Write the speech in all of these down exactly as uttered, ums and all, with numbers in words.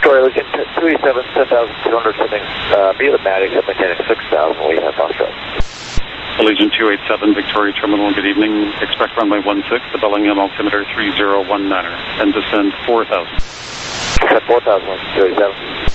Victoria, Legion two eighty-seven, ten thousand two hundred, sending uh, me the Matic, I'm maintaining six thousand, we have Foxtrot. Legion two eighty-seven, Victoria Terminal, good evening. Expect runway one six, the Bellingham altimeter three zero one niner, and descend four thousand. Descend four thousand, Legion two eighty-seven.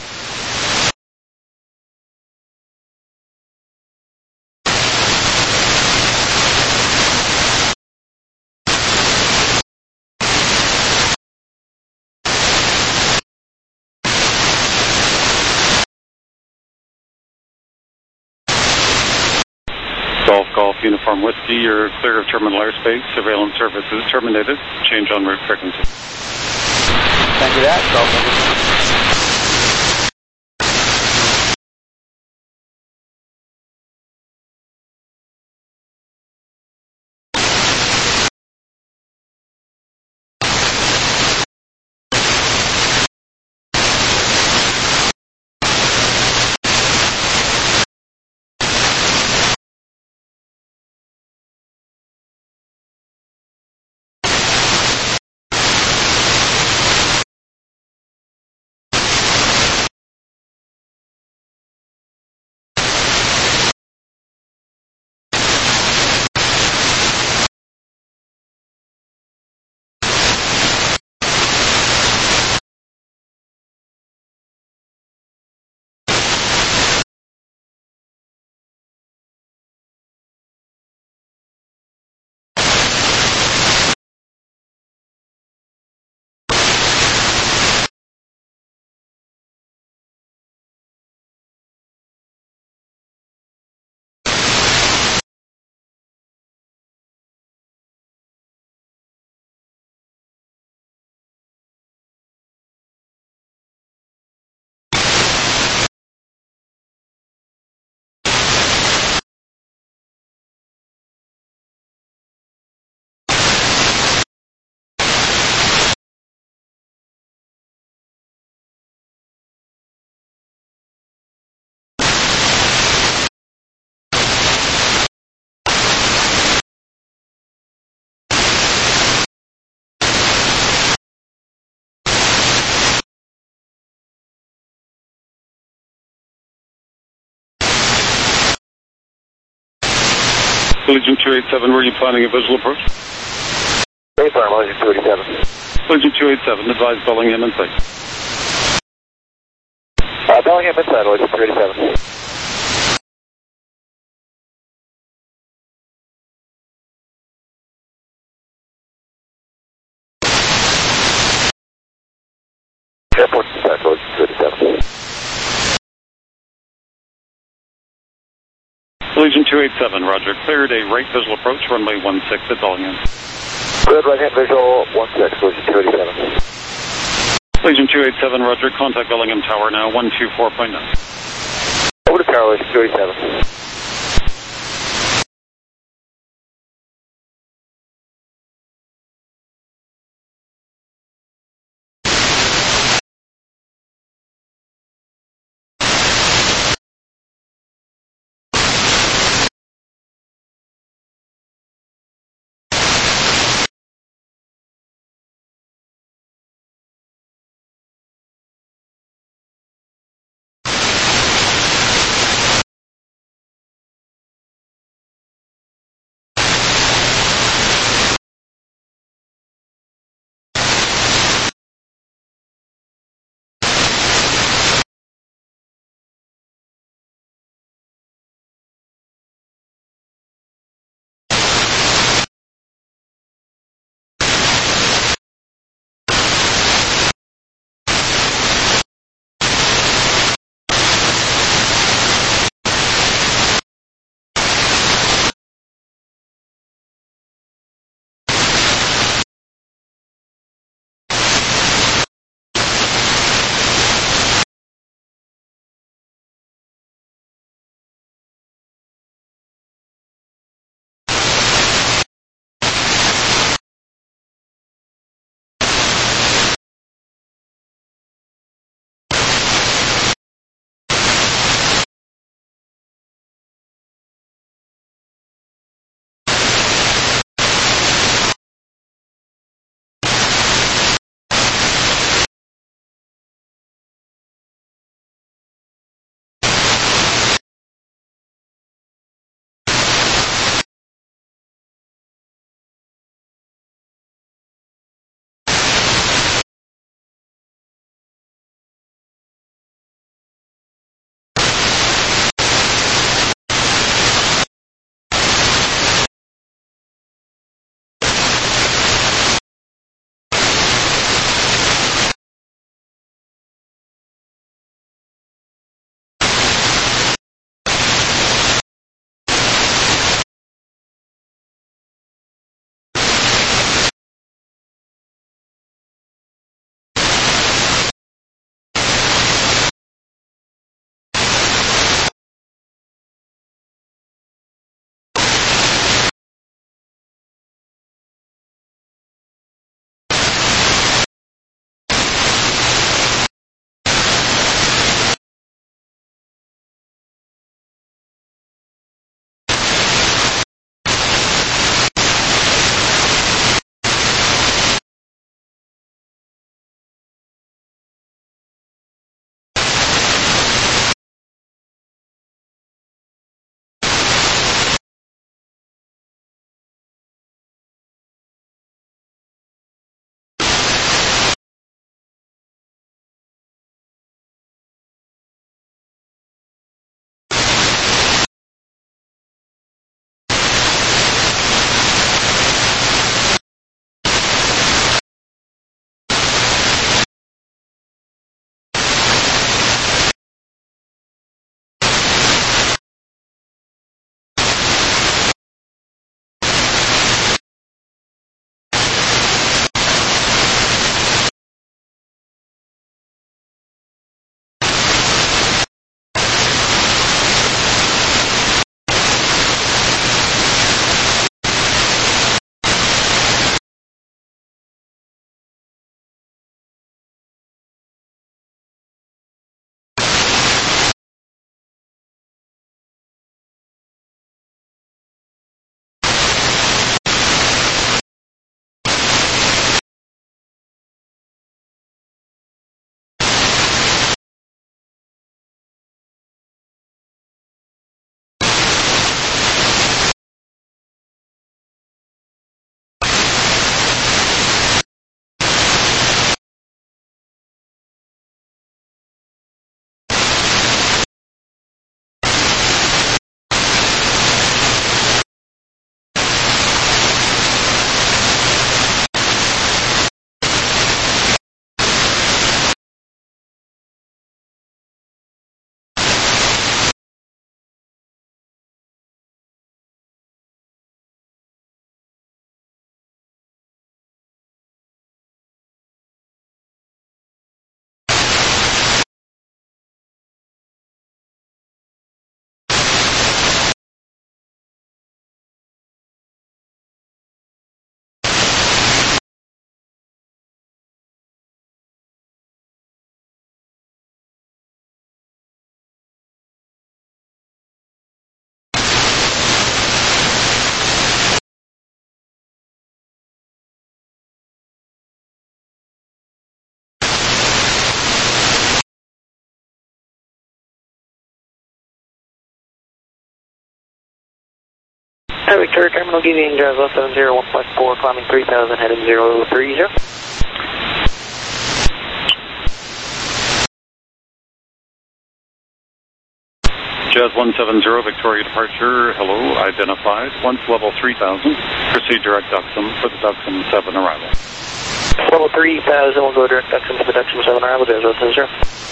Golf Golf Uniform Whiskey, you're clear of terminal airspace. Surveillance services terminated. Change en route frequency. Thank you, that. Golf. Legion two eighty-seven, were you planning a visual approach? Base arm, Legion two eighty-seven. Legion two eighty-seven, advise Bellingham in sight. Uh, Bellingham inside, Legion two eighty-seven. Airport inside, Legion two eighty-seven. Legion two eighty-seven, roger. Cleared a right visual approach, runway one six at Bellingham. Good, right hand visual, one six, Legion two eighty-seven. Legion two eighty-seven, roger. Contact Bellingham Tower now, one two four point nine. Over to tower, Legion two eighty-seven. Hi, Victoria Terminal, give you Jazz one seven zero, one point four, climbing three thousand, heading zero three zero. Jazz one seven zero, Victoria departure, hello, identified, once level three thousand, proceed direct Duxham for the Duxham seven arrival. Level three thousand, we'll go direct Duxham to the Duxham seven arrival, Jazz one seven zero.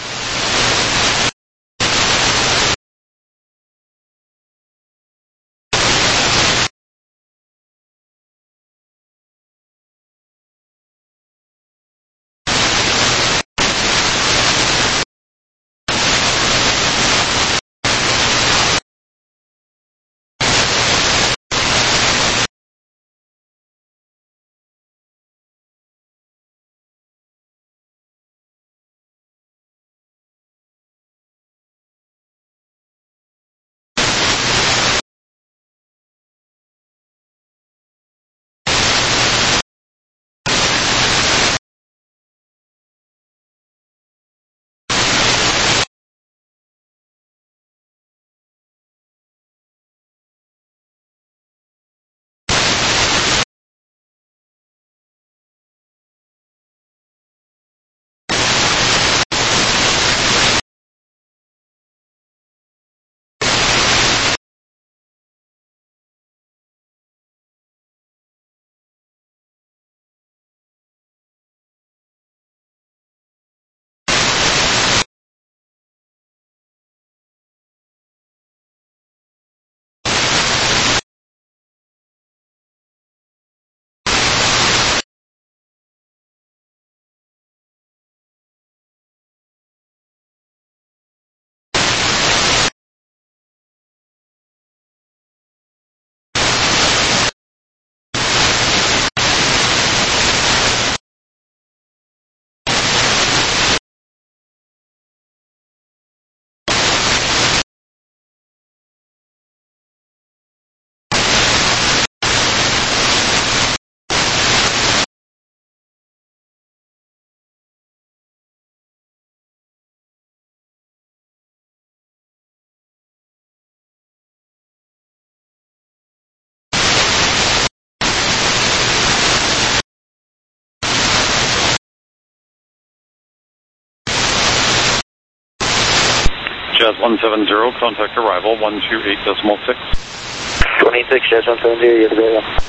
Jazz one seven zero, contact arrival one two eight decimal six. twenty-six, Jazz one seven zero, you have a good one.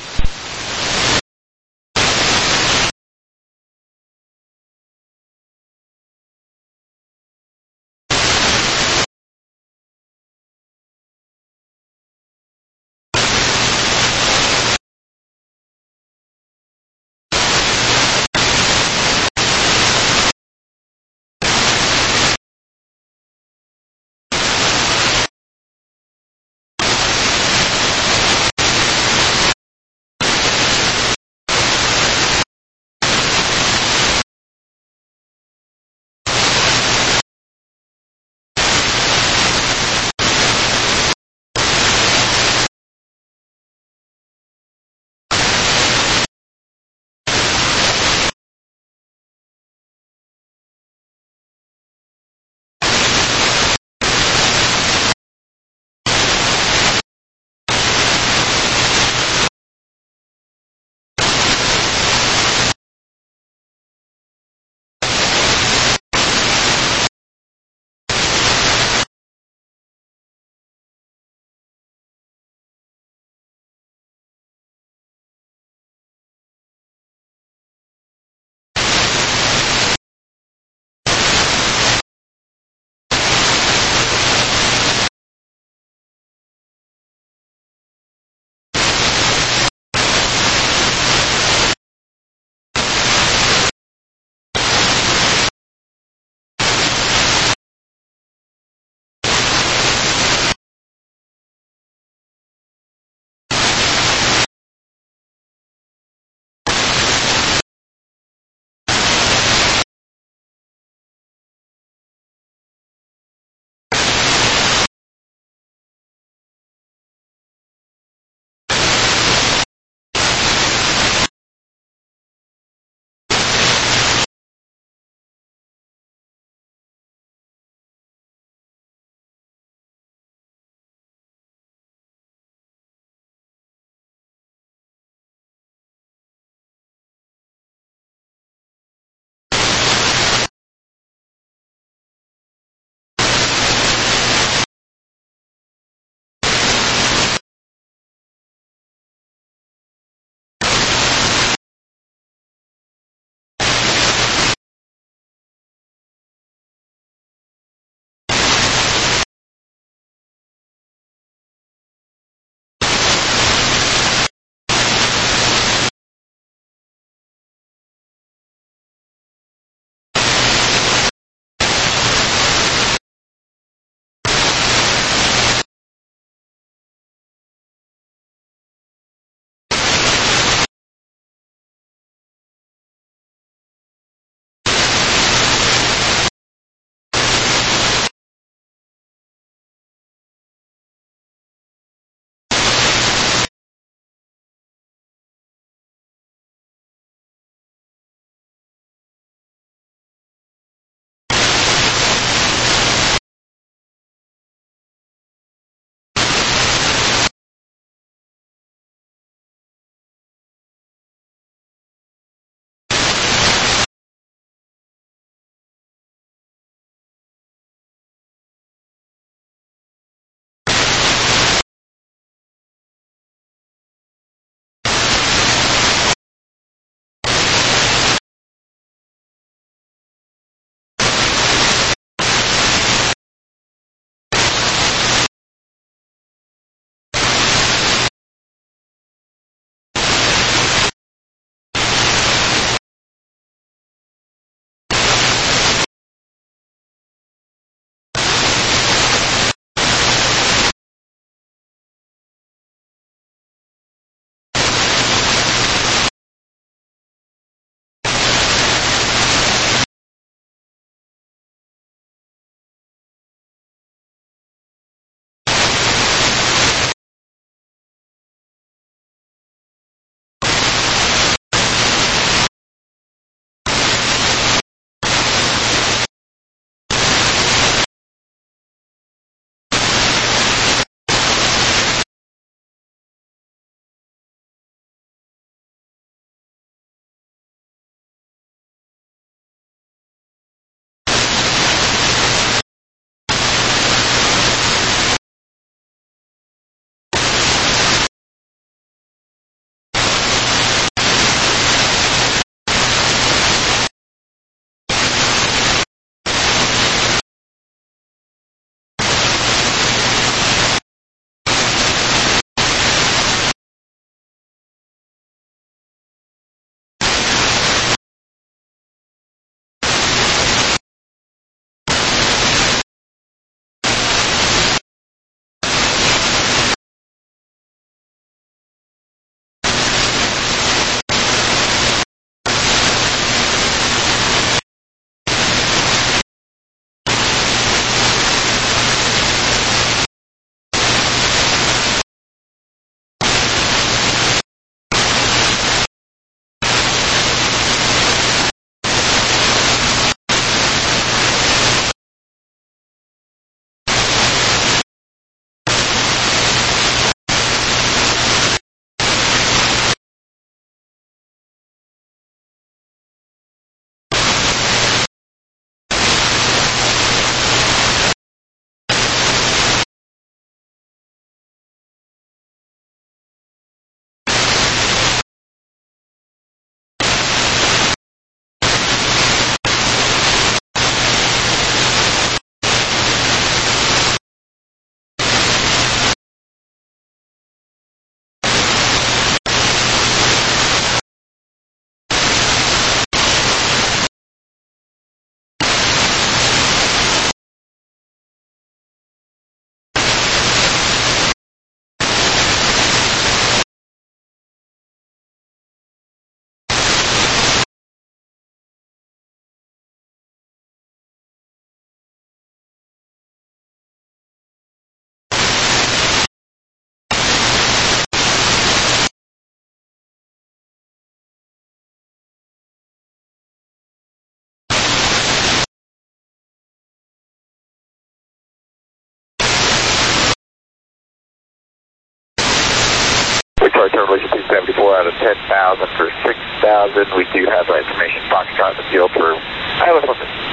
Legion two seventy-four out of ten thousand for six thousand. We do have uh, information Foxtrot in the field for Iowa.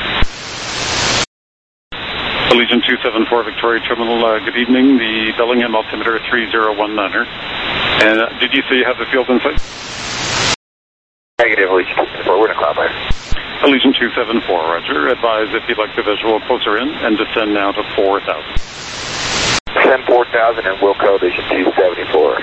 Legion two seventy-four Victoria Terminal, uh, good evening. The Bellingham altimeter three zero one niner. And uh, did you say you have the field in sight? Negative, Legion two seventy-four. We're in a cloud layer. Legion two seventy-four, roger. Advise if you'd like the visual closer in and descend now to four thousand. Descend four thousand and Wilco, Legion two seventy-four.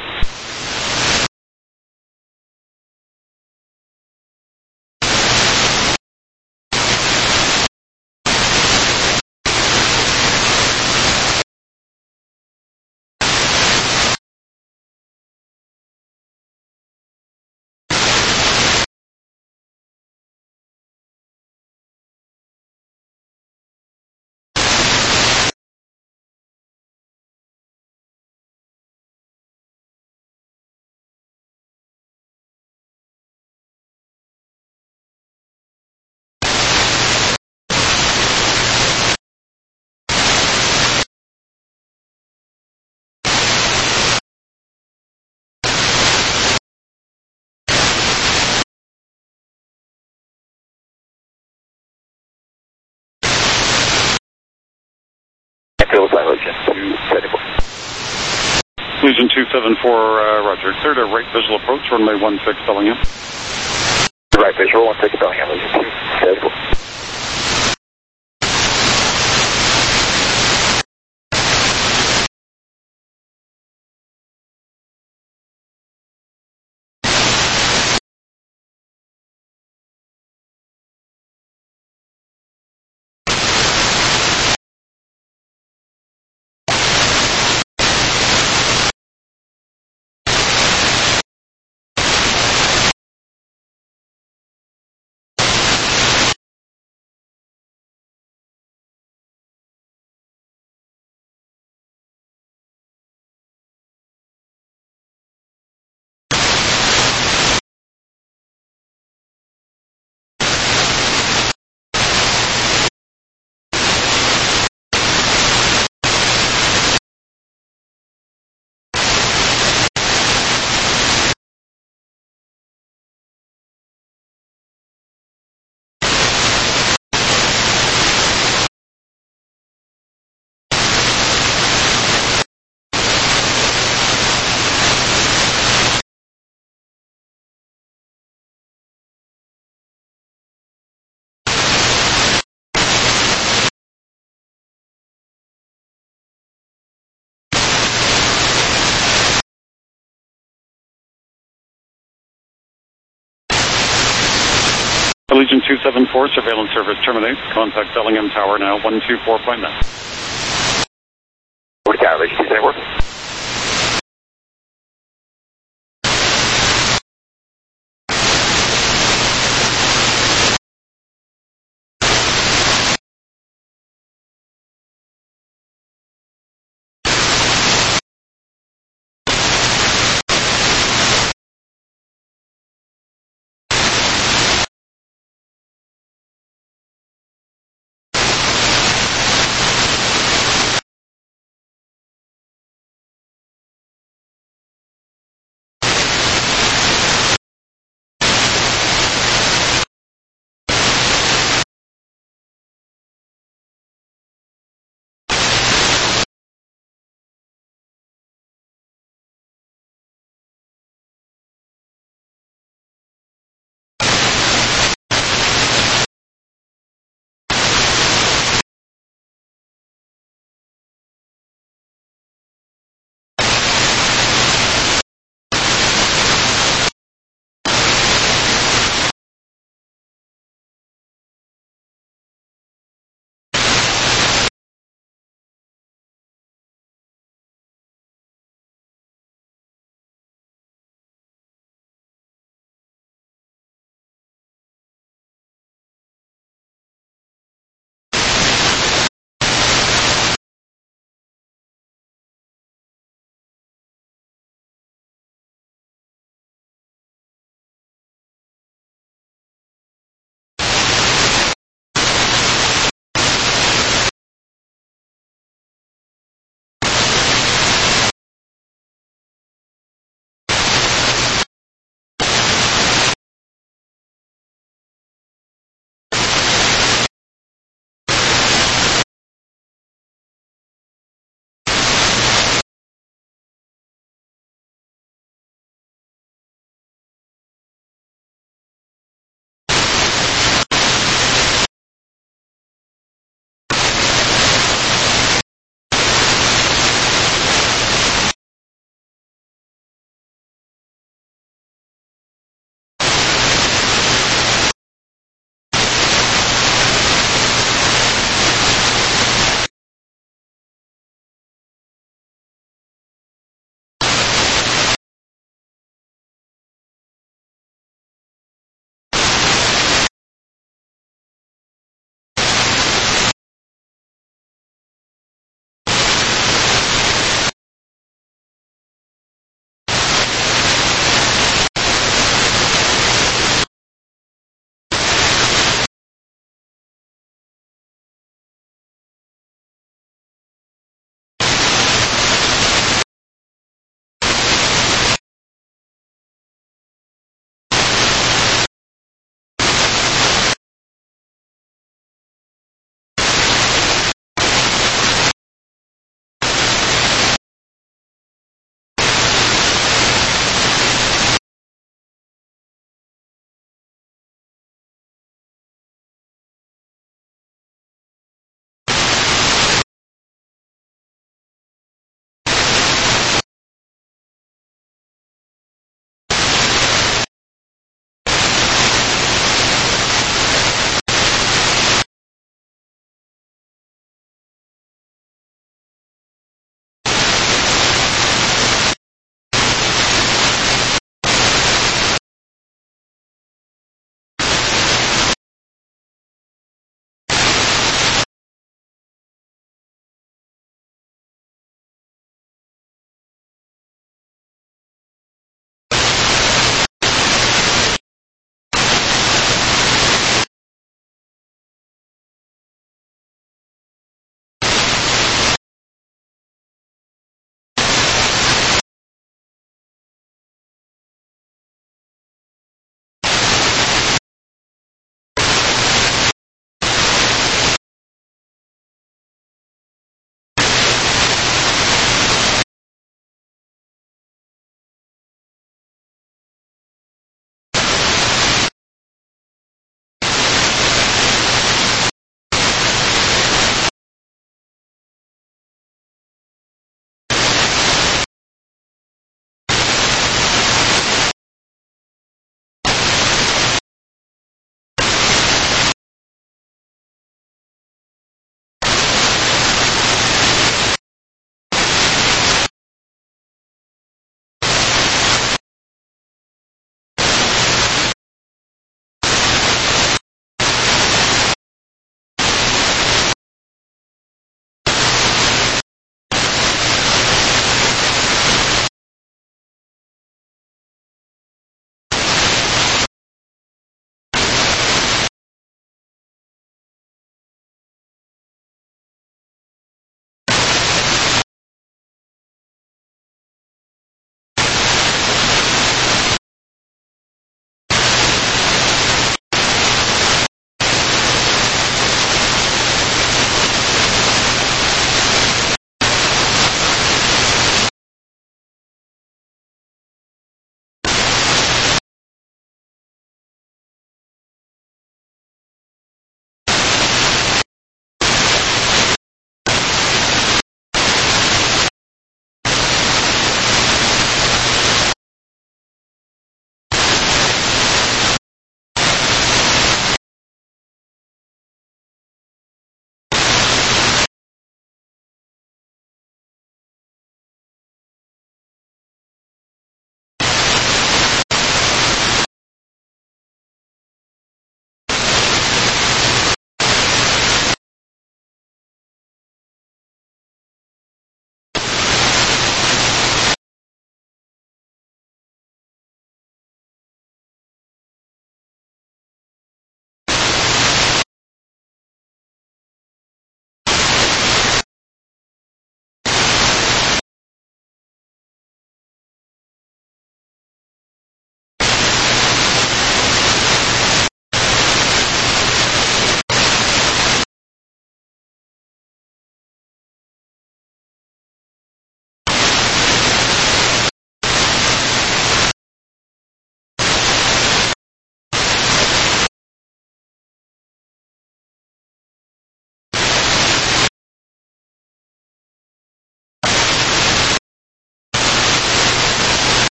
Legion two seventy-four. Legion two seventy-four, uh, roger. Clear to right visual approach, runway one six Bellingham. Right visual, one six Bellingham, Legion two seventy-four. Legion two seventy-four, surveillance service terminates. Contact Bellingham Tower now, one two four point nine. Over to Tower, Legion two seventy-four.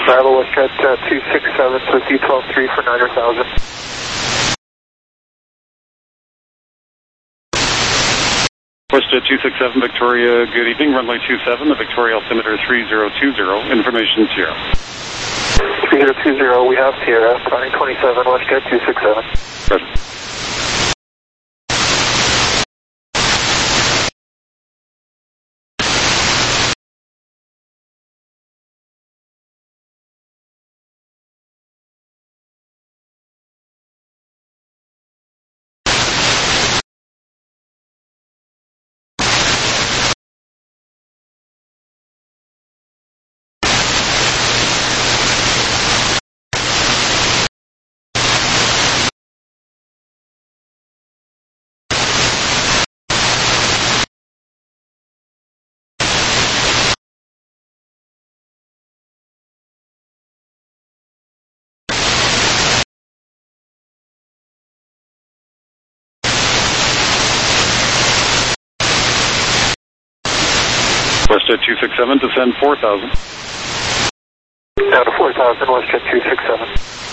Bravo, WestJet uh, two six seven with U twelve three for niner thousand. WestJet two six seven Victoria, good evening, runway two seven, the Victoria altimeter three zero two zero, information Sierra. three zero two zero, we have Sierra, running twenty-seven, WestJet two six seven. Present. WestJet two six seven, descend four thousand. Down to four thousand, WestJet two six seven.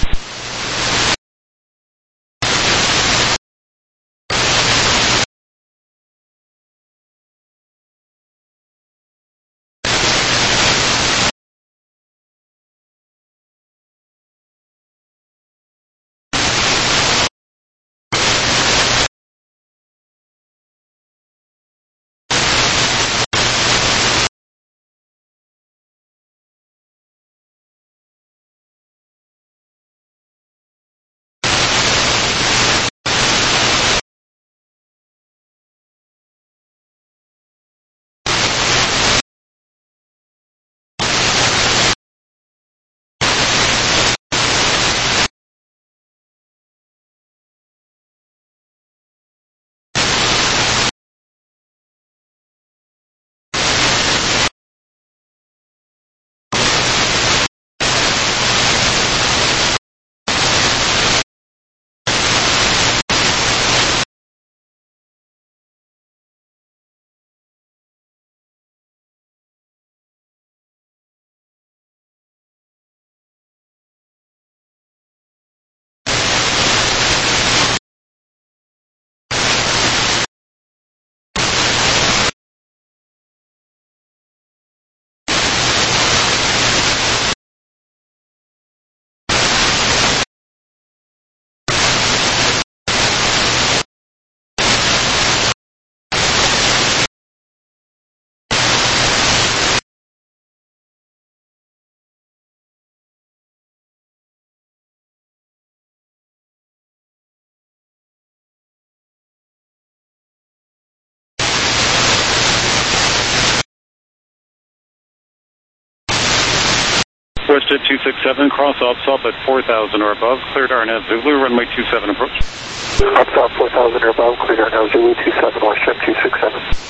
WestJet two six seven, cross Opsop at four thousand or above, cleared R N A V Zulu, runway two seven approach. Opsop four thousand or above, cleared R N A V Zulu two seven, WestJet two six seven.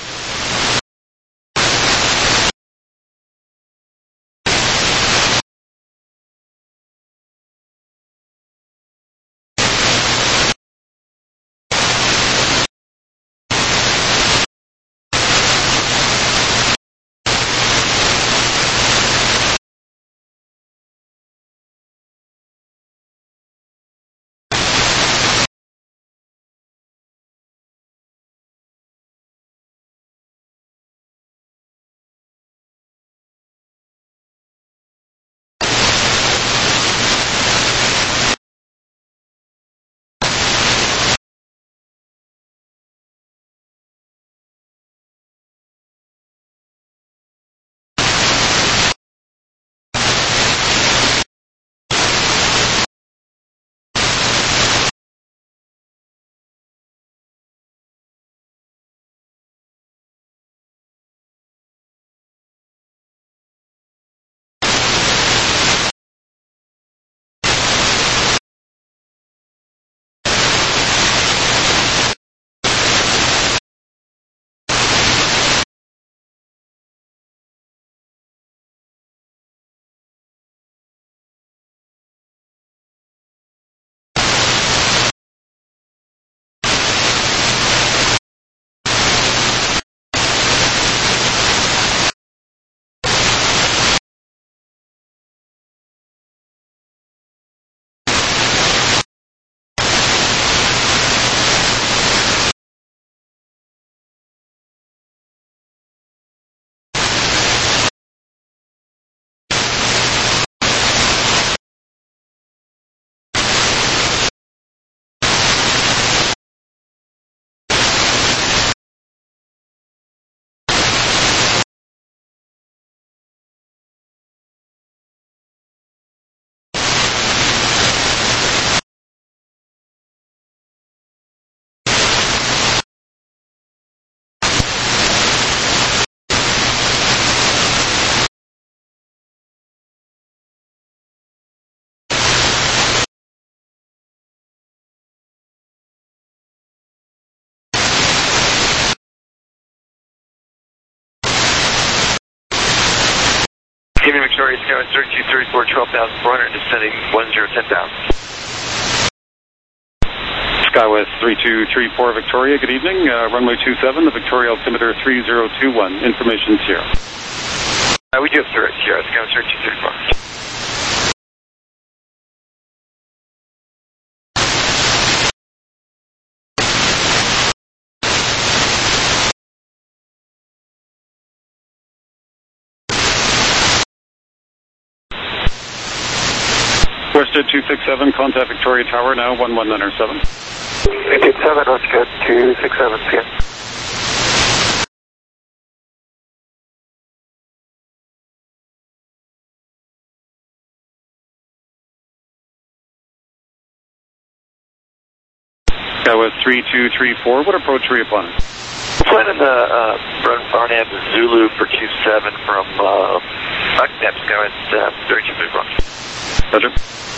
Evening Victoria, Sky thirty-two thirty-four, twelve thousand four hundred, descending one zero ten thousand. SkyWest three two three four Victoria, good evening. Uh, runway two seven, the Victoria altimeter three zero two one. Information Sierra. Uh, we do have Sierra, Sierra, SkyWest thirty-two thirty-four. WestJet two six seven, contact Victoria Tower now, one one nine seven. two six seven, WestJet two six seven, scan. SkyWest three two three four, what approach are you planning? Planning the uh, run Arnab Zulu for two seven from uh, Bucknap, SkyWest uh, thirty-two thirty-four. Roger.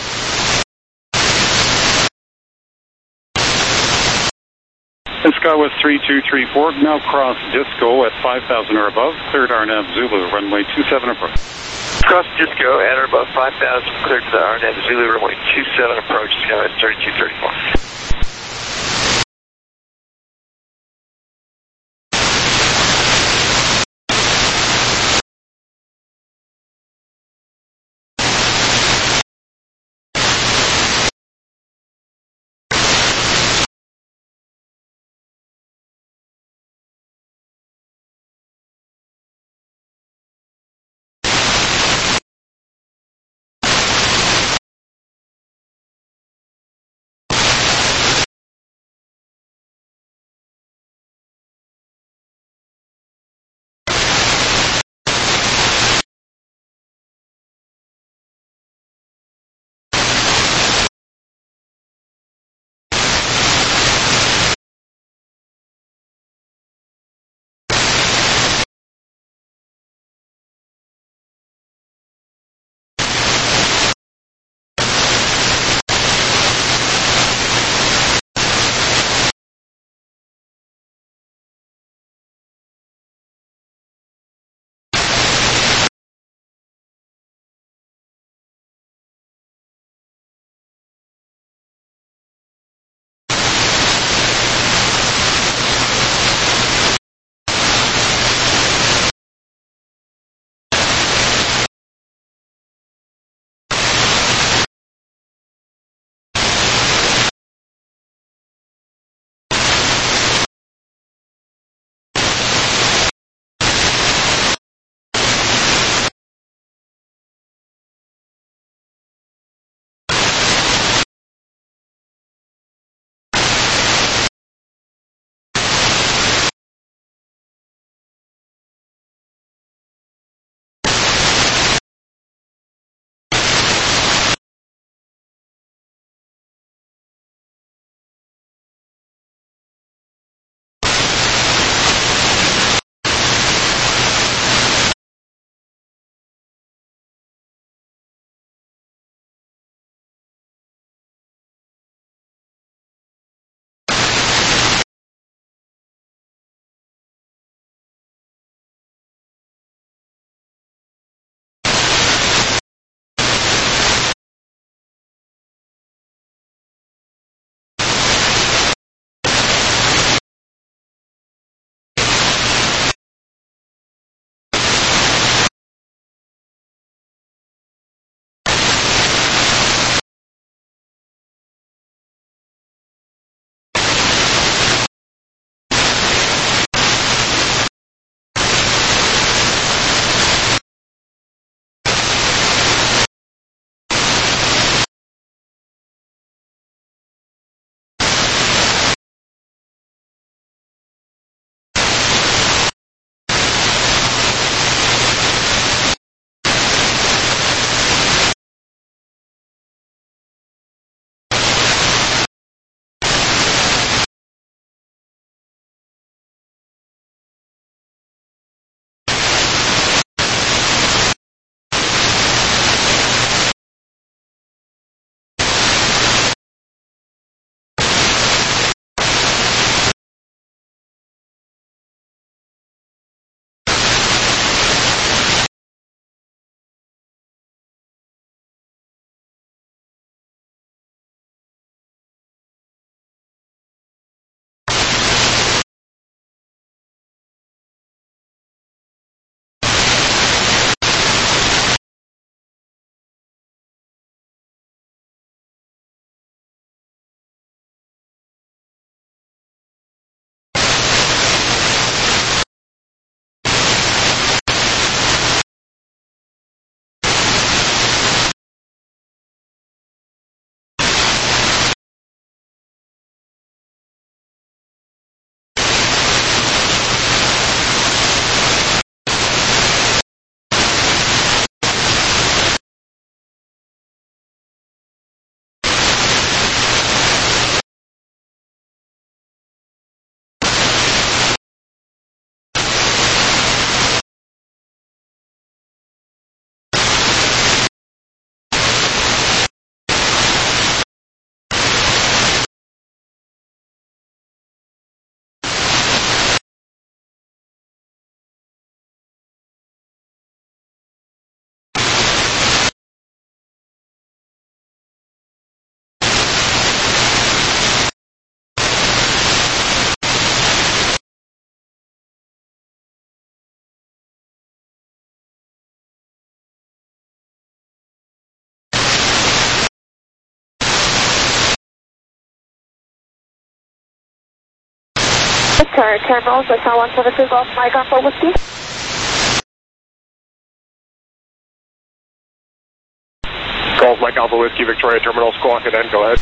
And SkyWest three two three four, now cross Disco at five thousand or above, cleared Arnab Zulu, runway two seven approach. Cross Disco at or above five thousand, cleared to the Arnab Zulu, runway two seven approach, SkyWest thirty-two thirty-four. Victoria Terminal, so one seven two Golf Mike Alpha Whiskey. Golf Mike Alpha Whiskey, Victoria Terminal, squawk it in, go ahead.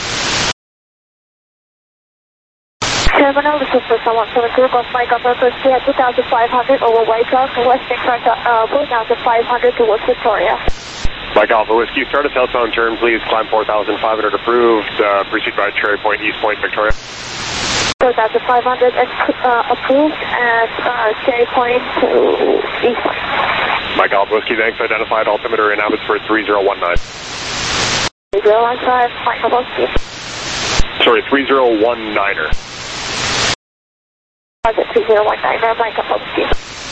Terminal, this is for one seven two Golf Mike Alpha Whiskey at two thousand five hundred over White Rock, West Front, uh, four thousand five hundred towards Victoria. Mike Alpha Whiskey, start a southbound turn, please. Climb four thousand five hundred approved. Uh, proceed by Cherry Point, East Point, Victoria. four thousand five hundred uh, approved and uh, Cherry Point to East Point. Mike Alpha Whiskey, thanks. Identified altimeter in Abbotsford three zero one nine. three zero one five, Mike Alpha Whiskey. Sorry, three zero one niner. Target three zero one nine, Mike Alpha Whiskey.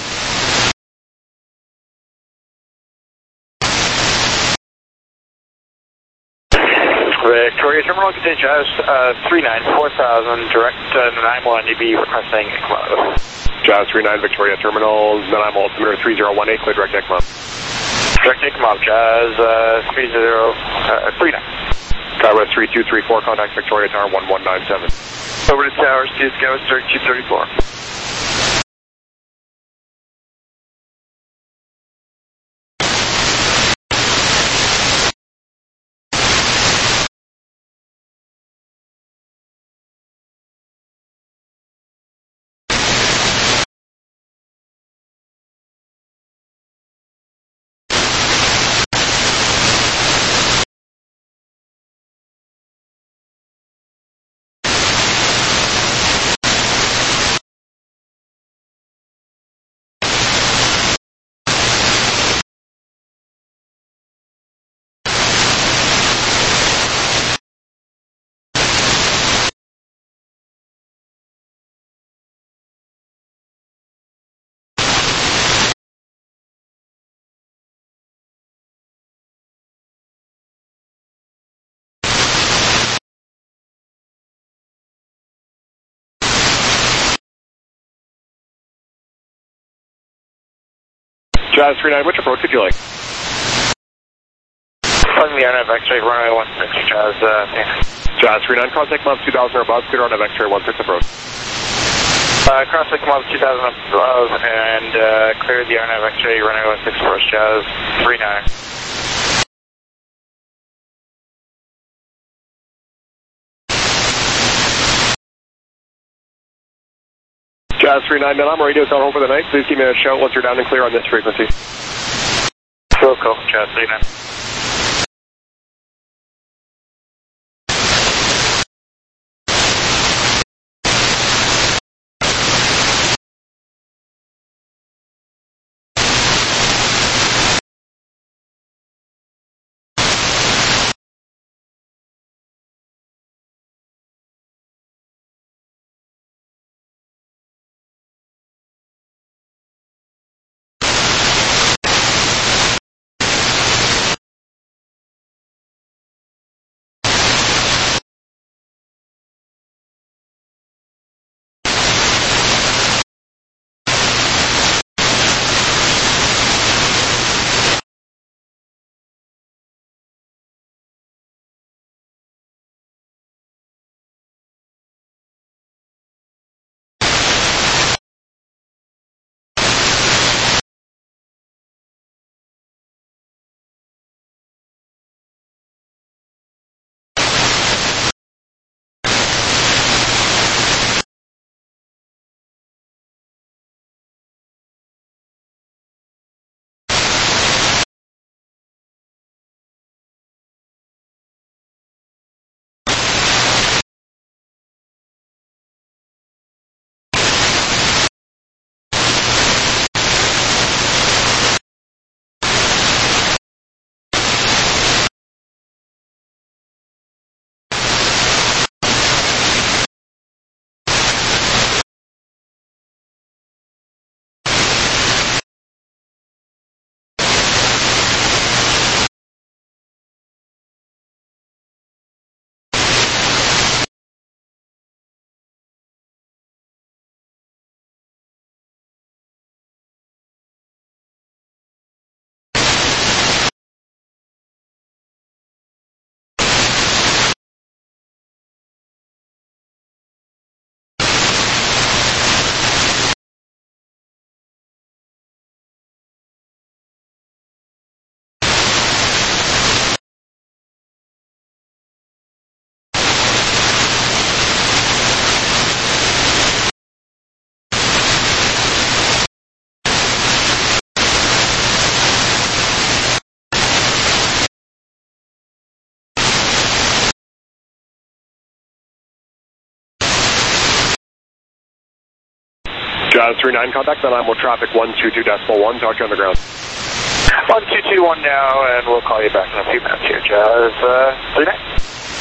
Victoria Terminal, continue Jazz uh, three nine four thousand, direct uh, Nanaimo, and you be requesting Ecmo. Jazz three nine, Victoria Terminal, Nanaimo altimeter three zero one eight, clear direct Ecmo. Direct Ecmo, Jazz uh, three zero, uh, three nine. Skywest three two three four, contact Victoria Tower one one nine seven. Over to Towers, to Skywest thirty-two thirty-four. Jazz three nine, which approach would you like? Plug the Arnav X-ray, runway one six, Jazz, uh, yeah. Jazz three nine, contact Mob two thousand or above, clear Arnav X-ray one six approach. Uh, cross the Mob two thousand above, and uh, clear the Arnav X-ray, runway one six approach, Jazz three nine. Jazz three nine, Nanaimo radio's on hold for the night. Please give me a shout once you're down and clear on this frequency. Wilco, Jazz three nine. Uh, three nine contact, then I'm with traffic one two two decimal one. Talk to you on the ground. one two two one now, and we'll call you back in a few minutes here, Jazz. Uh, three nine.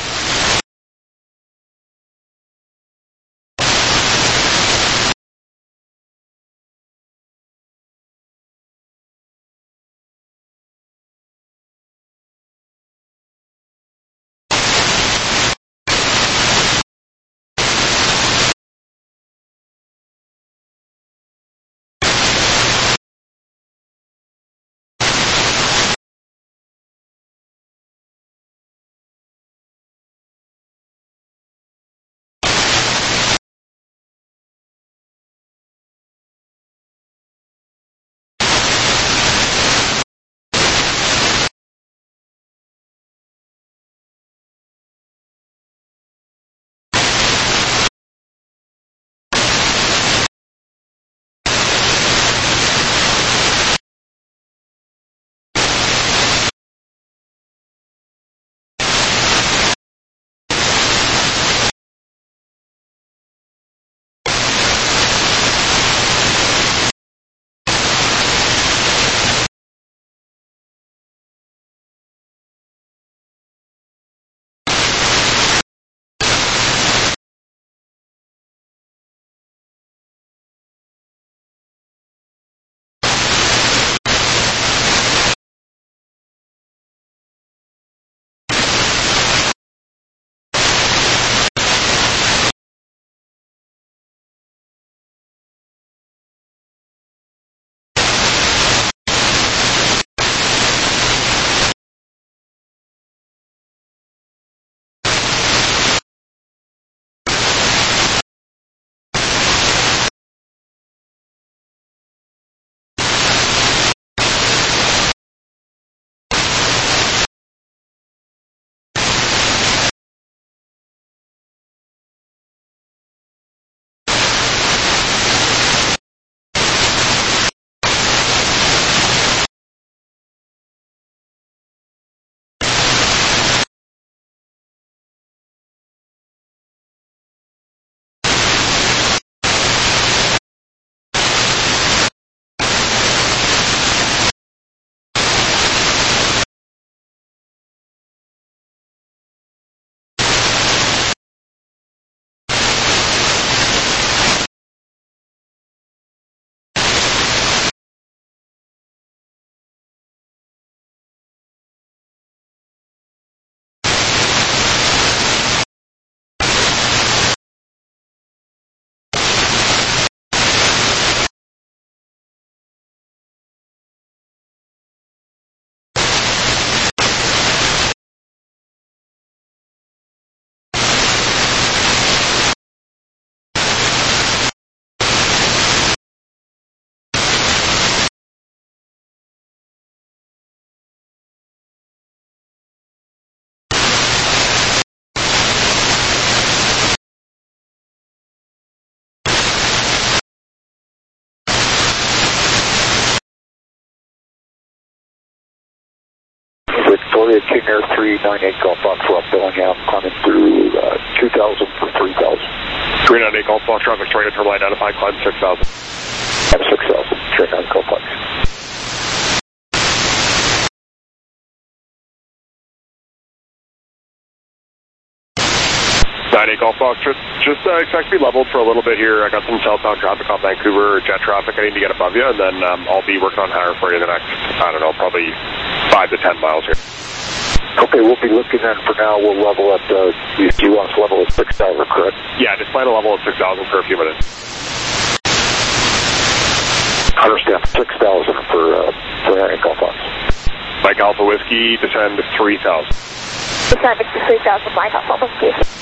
Victoria King Air three nine eight Golf Fox from Bellingham, climbing through uh, two thousand for three thousand. three nine eight Golf Fox, traffic Victoria, turbo identified, climb six thousand. Climb six thousand, three nine Golf Fox. nine eight Golf Fox, just, just uh, expect to be leveled for a little bit here. I got some southbound traffic on Vancouver, jet traffic. I need to get above you, and then um, I'll be working on higher for you the next, I don't know, probably five to ten miles here. Okay, we'll be looking in for now. We'll level at, uh, you, you want us to level at six thousand, correct? Yeah, just plan a level at six thousand for a few minutes. Understand, six thousand for, uh, for Air Golf Fox. Mike Alpha Whiskey, descend to three thousand. Descending to three thousand, Mike Alpha Whiskey.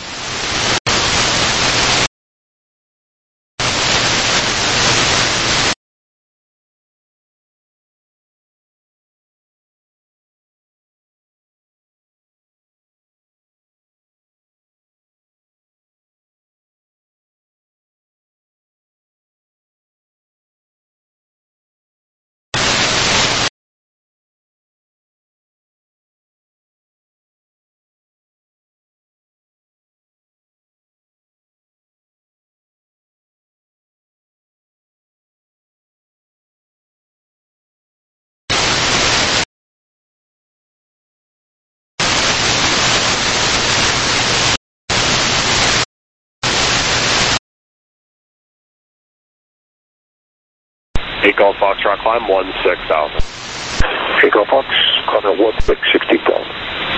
eight Golf Foxtrot, climb one six thousand. eight Golf Fox, climb one six sixty thousand.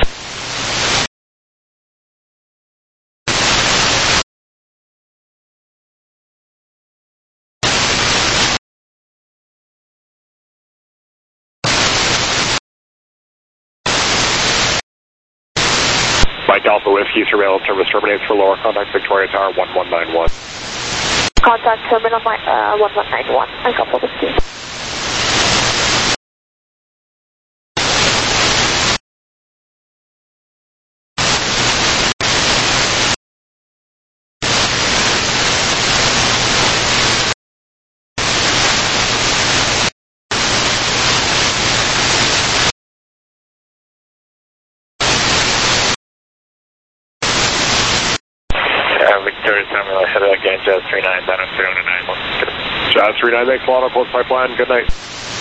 Mike Alpha Whiskey, surveillance service terminates for lower contact Victoria Tower one one nine one. Contact terminal uh, one one nine one. I got for whiskey. Victoria Terminal, head again, Jazz three nine, down at zero nine one. Jazz three nine, thanks a lot, close pipeline, good night.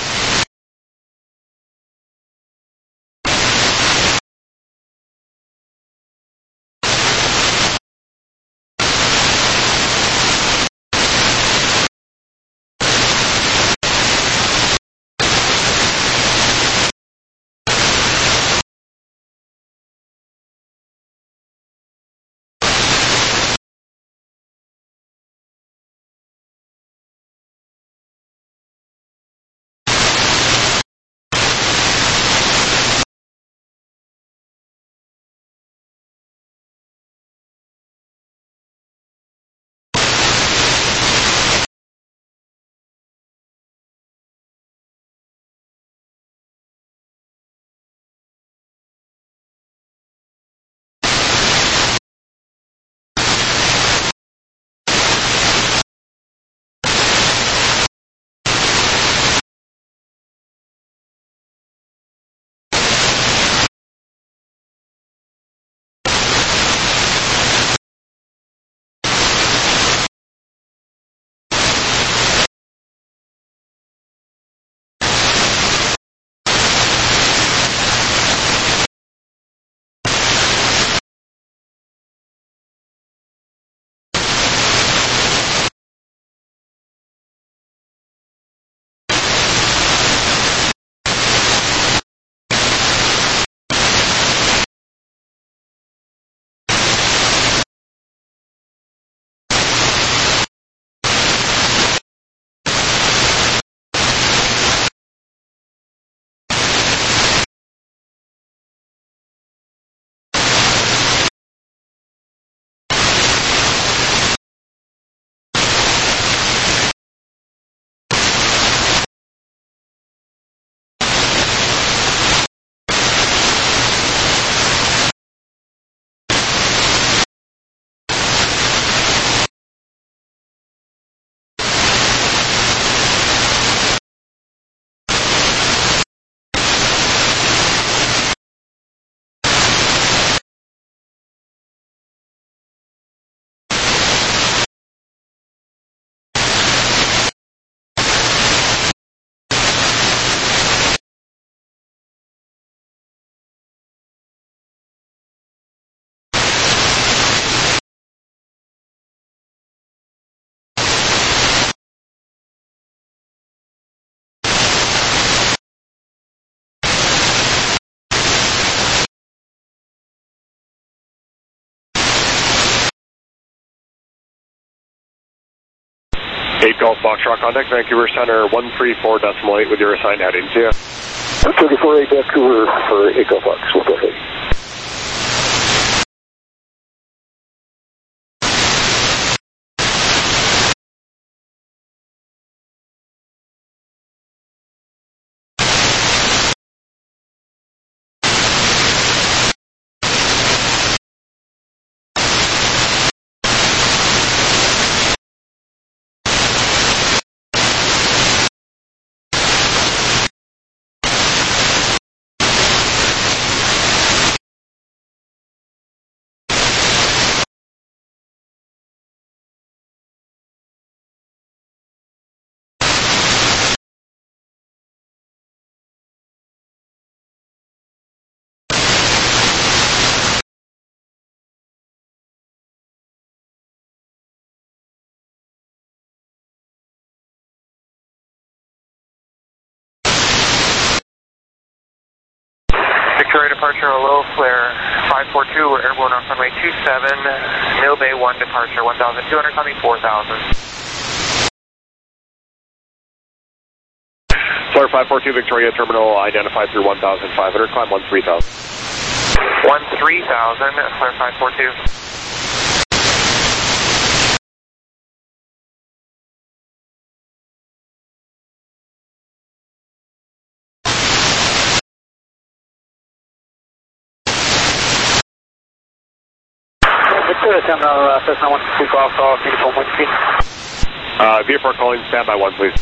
eight Golf Foxtrot, contact Vancouver Center one three four decimal eight with your assigned heading. See ya. thirty-four eight Vancouver for eight Golf Fox, we'll go ahead. Victoria departure, low flare five four two, we're airborne off runway two seven, Mill Bay one departure, one thousand two hundred, coming four thousand. Flare five four two, Victoria Terminal, identified through one thousand five hundred, climb one three thousand. one three thousand, Flare five four two. Victoria Terminal, uh, Cessna one two golf call, uniform one three. Uh, V F R calling, standby one, please.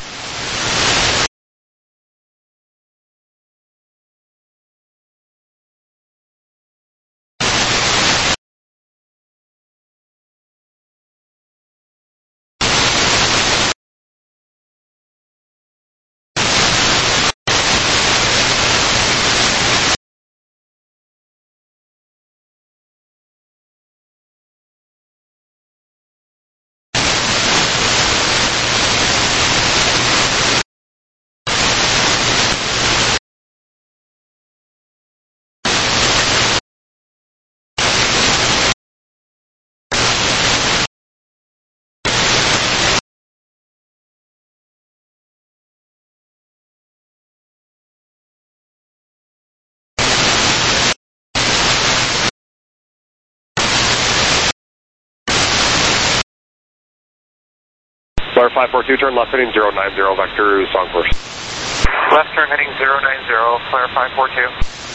Flare five four two, turn left heading zero nine zero, vector Song Course. Left turn heading zero nine zero, Flare five four two.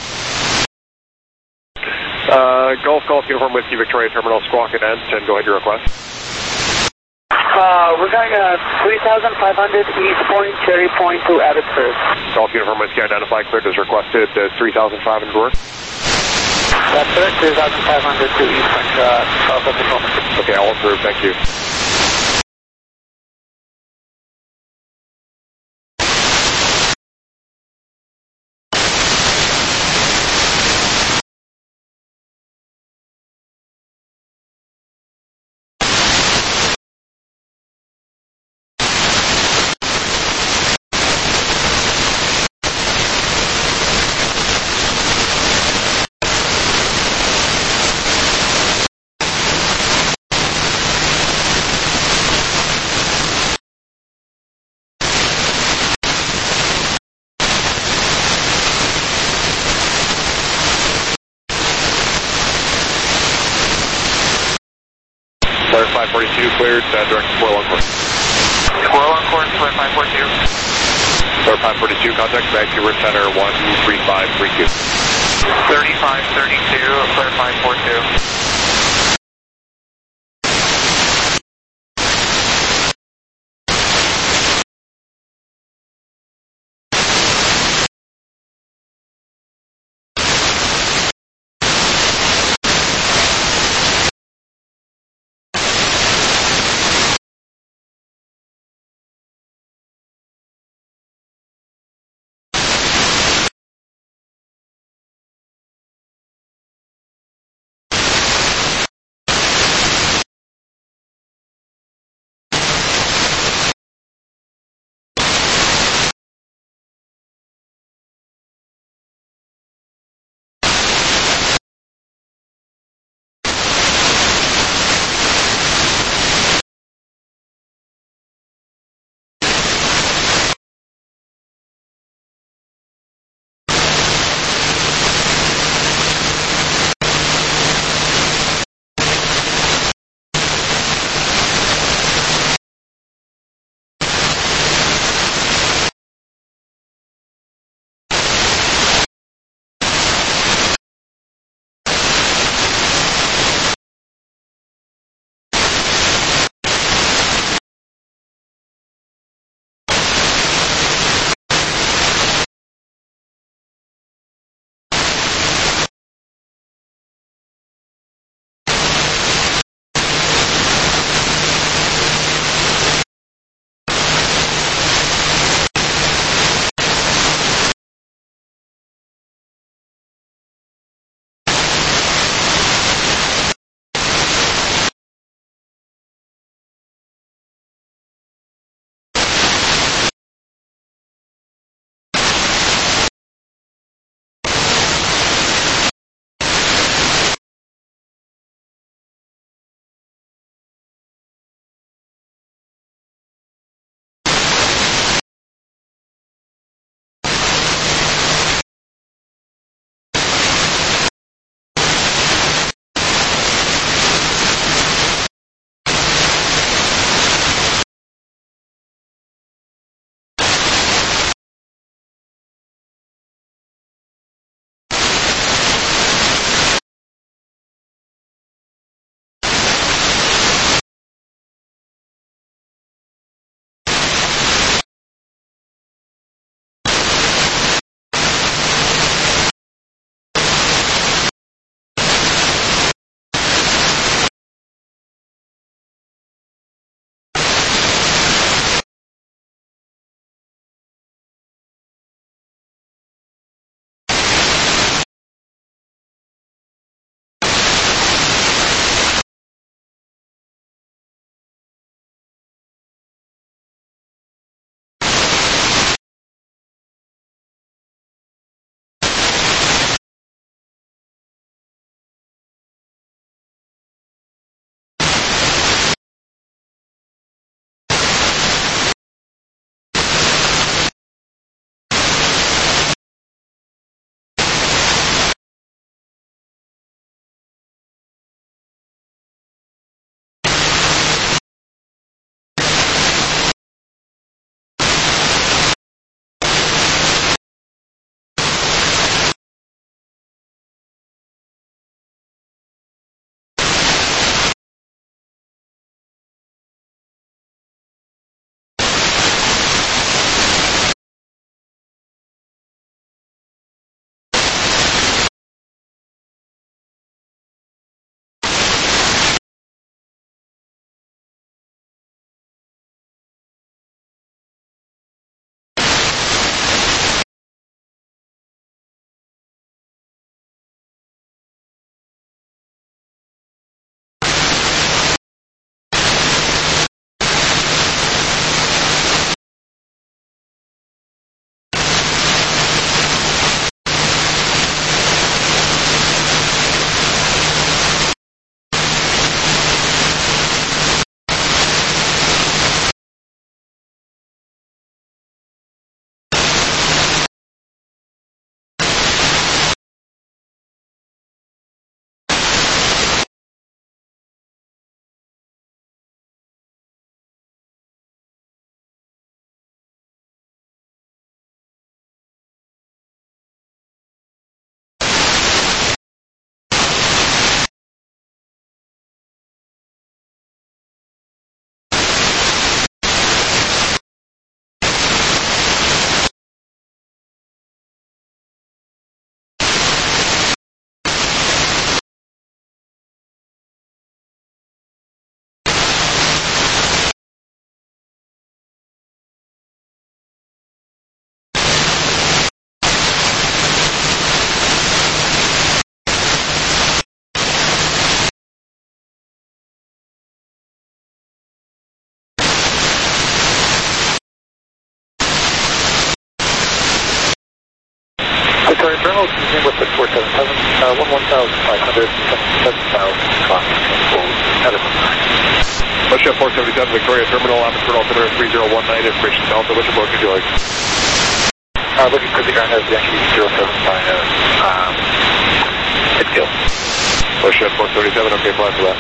Uh, Golf Golf Uniform Whiskey Victoria Terminal, squawk and ends, and go ahead your request. Uh, we're going uh, three thousand five hundred East Point, Cherry Point to Abbotsford. Golf Uniform Whiskey identified, cleared as requested, uh, three thousand five hundred work. That's correct, three thousand five hundred to East Point, uh, south of the moment. Okay, all approved, thank you. Flare five forty-two, cleared, uh, direct to Squirrel on course. Squirrel on course, Flare five four two. Flare five forty-two, contact Vancouver Center one three five three two. thirty-five thirty-two, Flare five four two. Victoria Terminal, using with the four seven seven, uh, one one thousand five hundred, seven thousand clock, Russia four seventy-seven, Victoria Terminal, atmosphere altimeter three zero one nine, information Delta, which approach would you like? Uh, looking for the ground as Yankee zero seven five, um, Pittsfield. Russia four seventy-seven, okay, fly for that.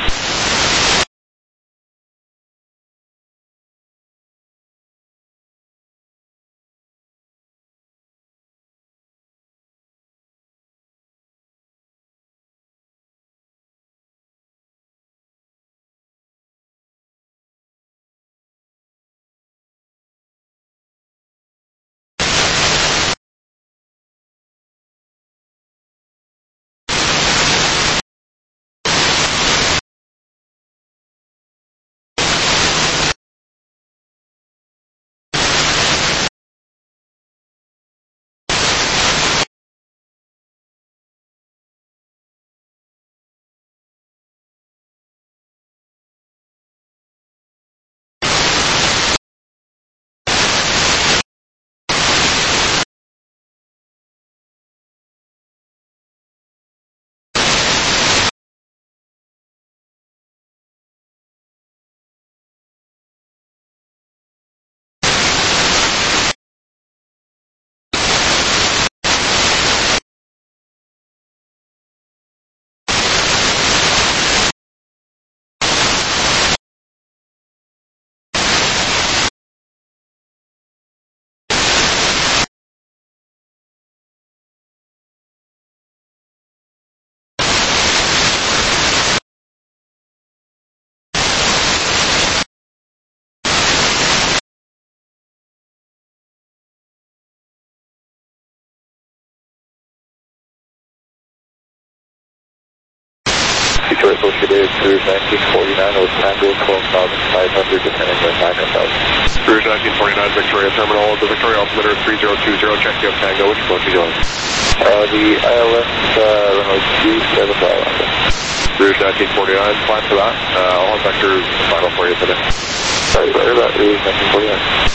Victoria Social Day, Cruise nineteen forty-nine, with Tango twelve thousand five hundred, depending on nine thousand. Cruise nineteen forty-nine, Victoria Terminal, the Victoria altimeter three zero two zero, check you have Tango, which approach would you like? Uh, the I L S, uh, Renault G seven five. Cruise nineteen forty-nine, plan for that. Uh, all vectors final for you today. Sorry, sorry, that is nineteen forty-nine.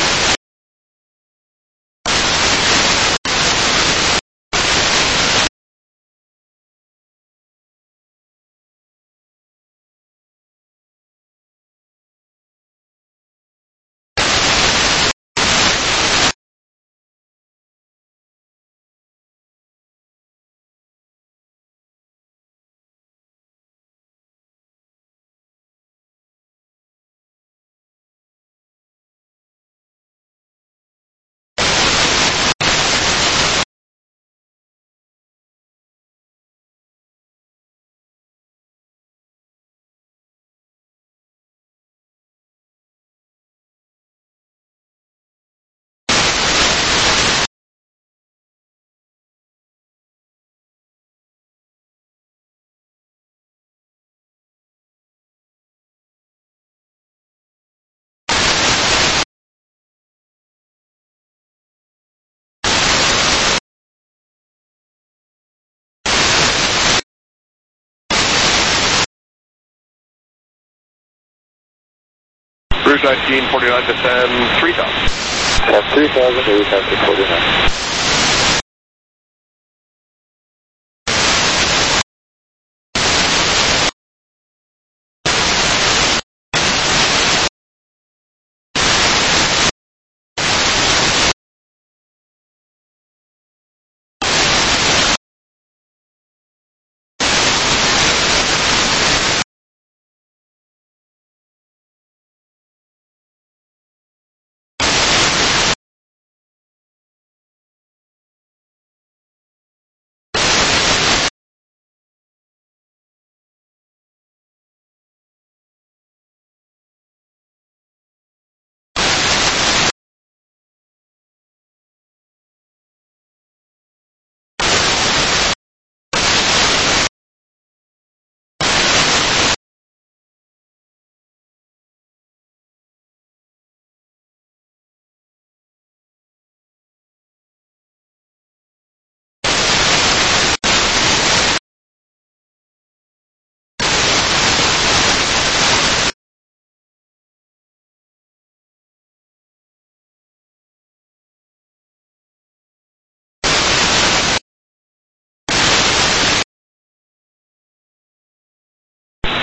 Cruise nineteen forty-nine, descend three thousand. Descend three thousand, eight hundred forty-nine.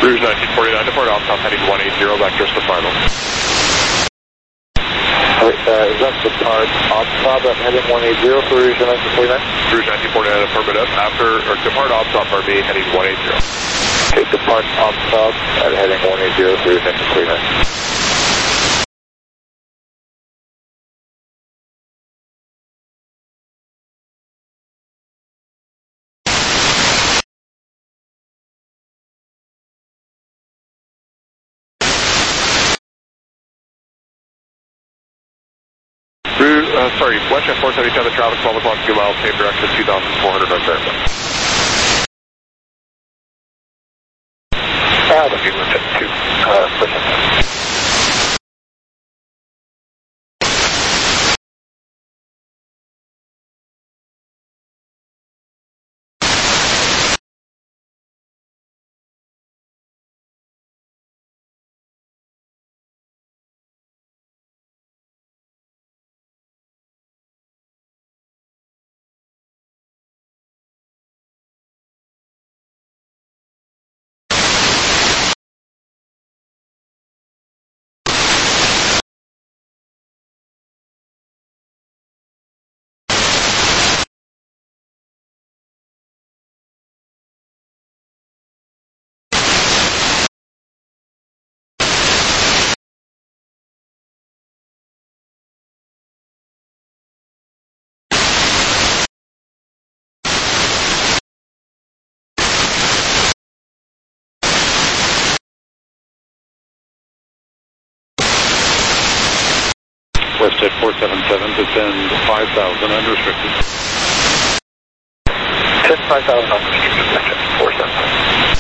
Rouge nineteen forty-nine, depart Optop heading one eighty, vectors to final. Alright, uh, is that depart Optop at heading one eighty for Rouge nineteen forty-nine? Rouge nineteen forty-nine, affirmative. After, or depart Optop R B heading one eighty. Okay, depart Optop at heading one eighty for Rouge nineteen forty-nine. Uh, sorry, WestJet four seventy-seven, traffic twelve o'clock, two miles, same direction, two thousand four hundred on Fairfield. Ah, that'll be Lieutenant two, uh, listen. WestJet four seventy-seven, descend five thousand unrestricted. ten five thousand unrestricted, WestJet four seventy-seven.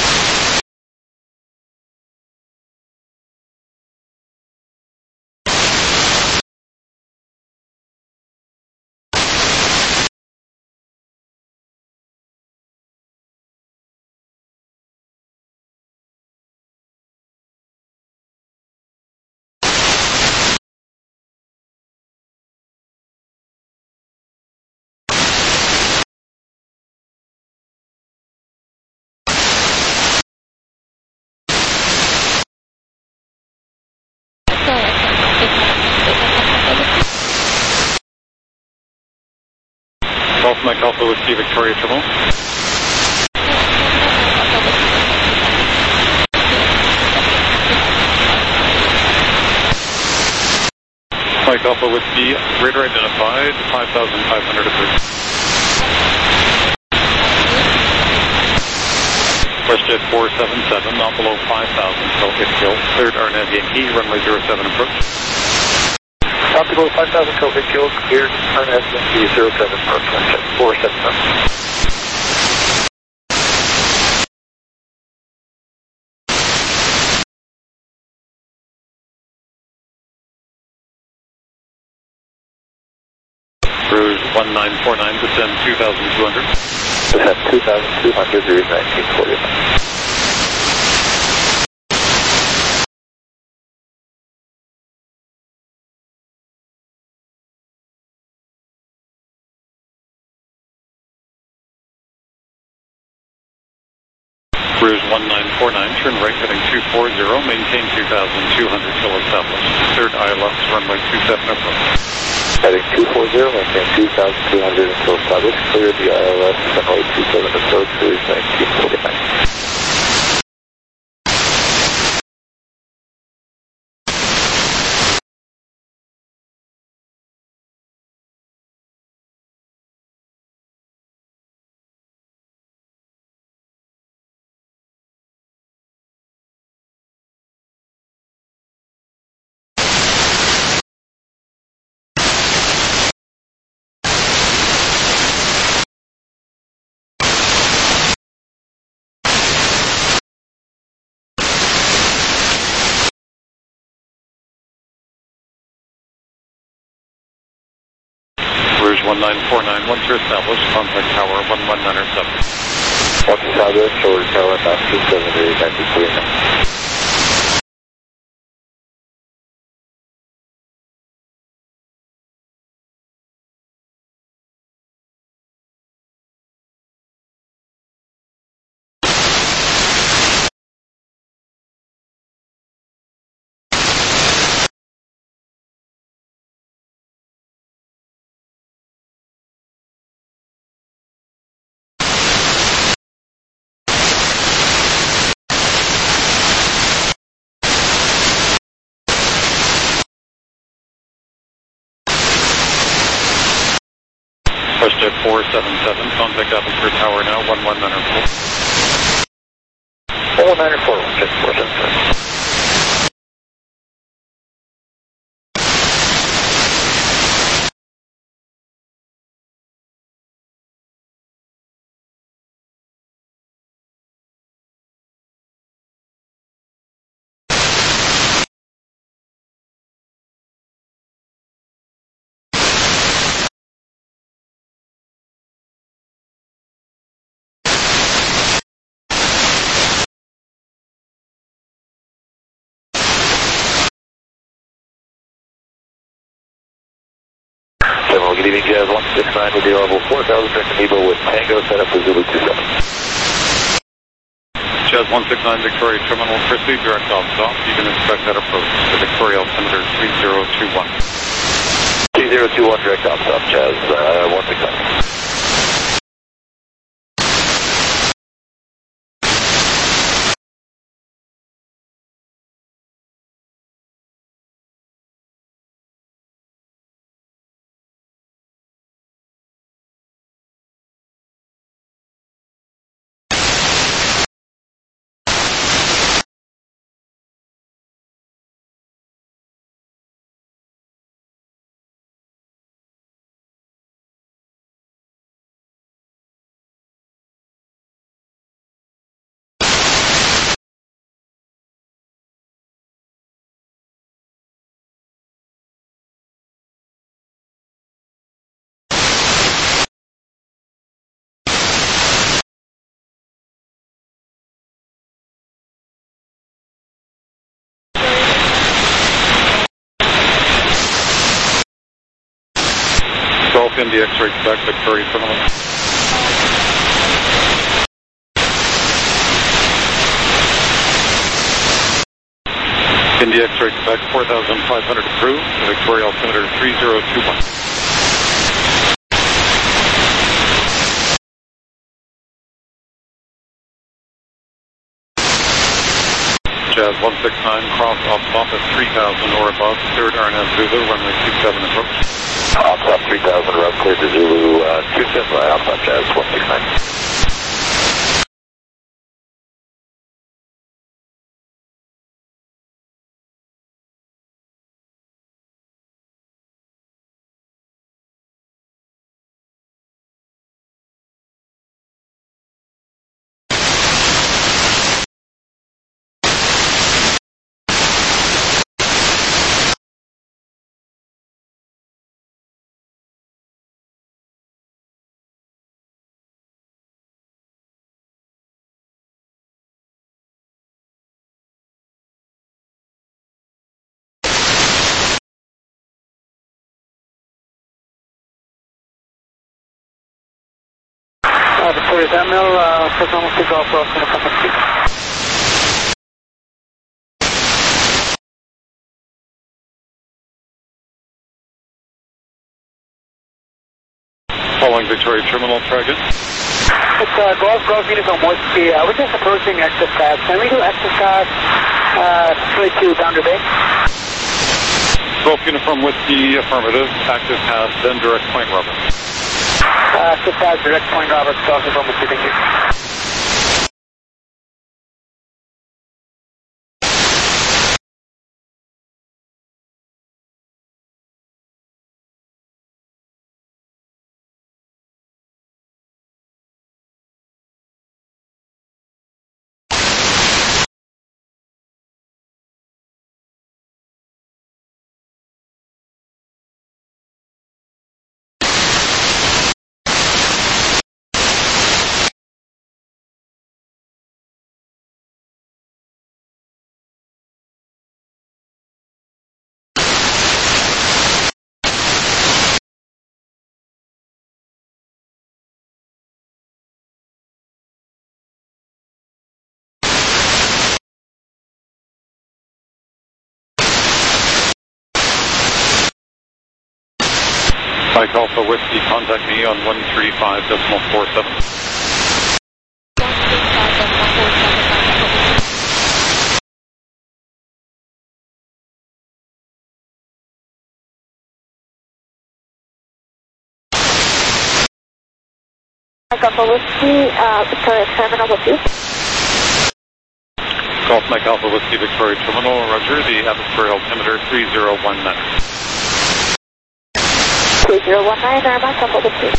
Golf Mike Alpha Whiskey, Victoria Terminal. Mike Alpha Whiskey, radar identified, five thousand five hundred approach. WestJet four seventy-seven, not below five thousand, till hit kill. Cleared R N A Yankee, runway zero seven approach. Not below five thousand till hit kill, cleared R N S Yankee zero seven approach, WestJet four seventy-seven. Rouge one nine four nine, descend two thousand two hundred. Descend two thousand two hundred, Rouge nineteen forty-nine. Rouge one nine four nine, turn right heading two forty, maintain two thousand two hundred till established. Third I L F, runway two seven approach. Heading two forty, maintain two thousand two hundred until established. Clear the I L S, runway two seven approach, Rouge nineteen forty-nine. Rouge one nine four nine, once you're established, contact tower one one nine seven. Once established, over tower nine two seven, Rouge nineteen forty-nine. four seven seven. Contact atmosphere tower now, one one nine four. one one nine four, one six four seven seven. General, good evening, Jazz one six nine with the level four thousand direct to Nebo with Tango set up for Zulu two seven. Jazz one six nine Victoria Terminal, proceed direct off stop. You can expect that approach to Victoria altimeter three zero two one. three zero two one direct off stop, Jazz uh, one six nine. Golf India X-ray Quebec, Victoria Terminal. India X-ray Quebec, four thousand five hundred approved, Victoria altimeter three zero two one. Jazz one six nine, cross off stop at three thousand or above, third R N S Zulu, runway two seven approach. Off stop three thousand, route clear to Zulu uh, two seven, right off stop, Jazz one six nine. Uh, Victoria Terminal, uh, first normal take off, uh, from the street. Following Victoria Terminal, Dragon. It's uh, Golf, Golf Uniform Whiskey. Uh, we're just approaching Exit Pass. Can we do Exit Pass uh, straight to Boundary Bay? Golf Uniform Whiskey, affirmative. Active pass, then direct point, Robert. Uh, Exit Pass, direct point, Robert. Golf Uniform Whiskey, thank you. Mike Alpha Whiskey, contact me on one three five decimal four seven. Mike Alpha Whiskey, uh, Victoria Terminal with you. Golf Mike Alpha Whiskey Victoria Terminal, roger, the atmosphere altimeter three zero one nine. three zero one nine, uh, Mike Alpha Whiskey.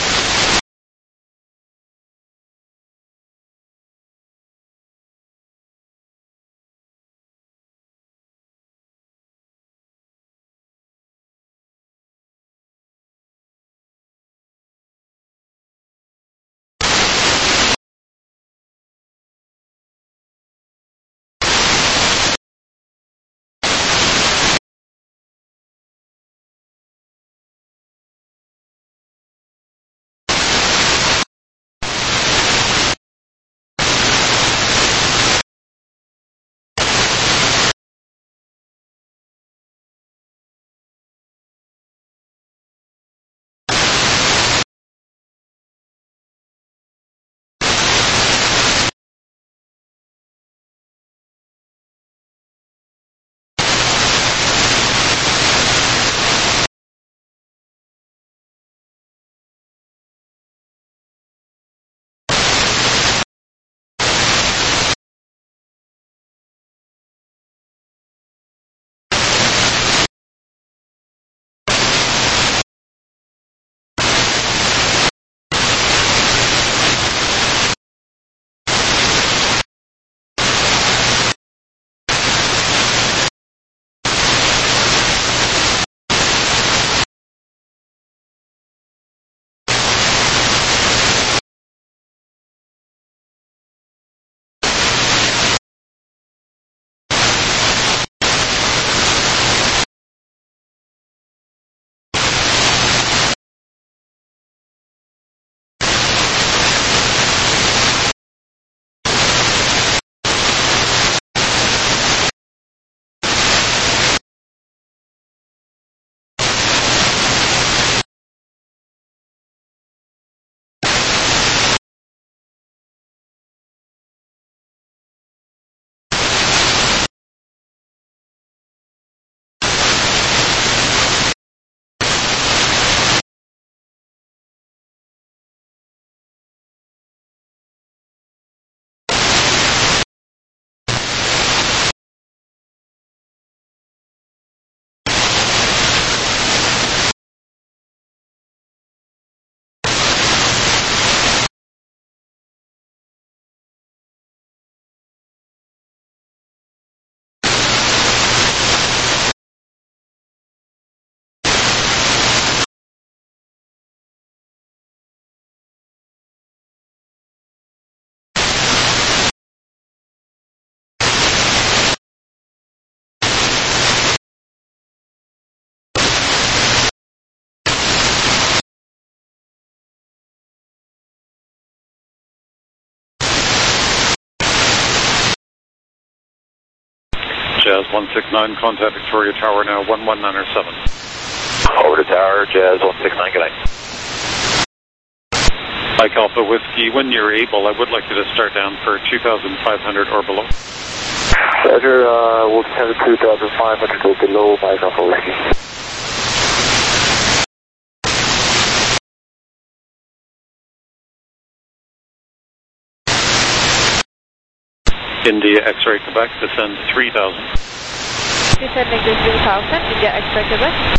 Jazz one six nine, contact Victoria Tower now, one one nine seven. Over to Tower, Jazz one six nine, good night. Mike Alpha Whiskey, when you're able, I would like you to start down for two thousand five hundred or below. Roger, uh, we'll send it two thousand five hundred or below, Mike Alpha Whiskey. India X-Ray Quebec, descend three thousand. Descending to three thousand, India X-Ray Quebec.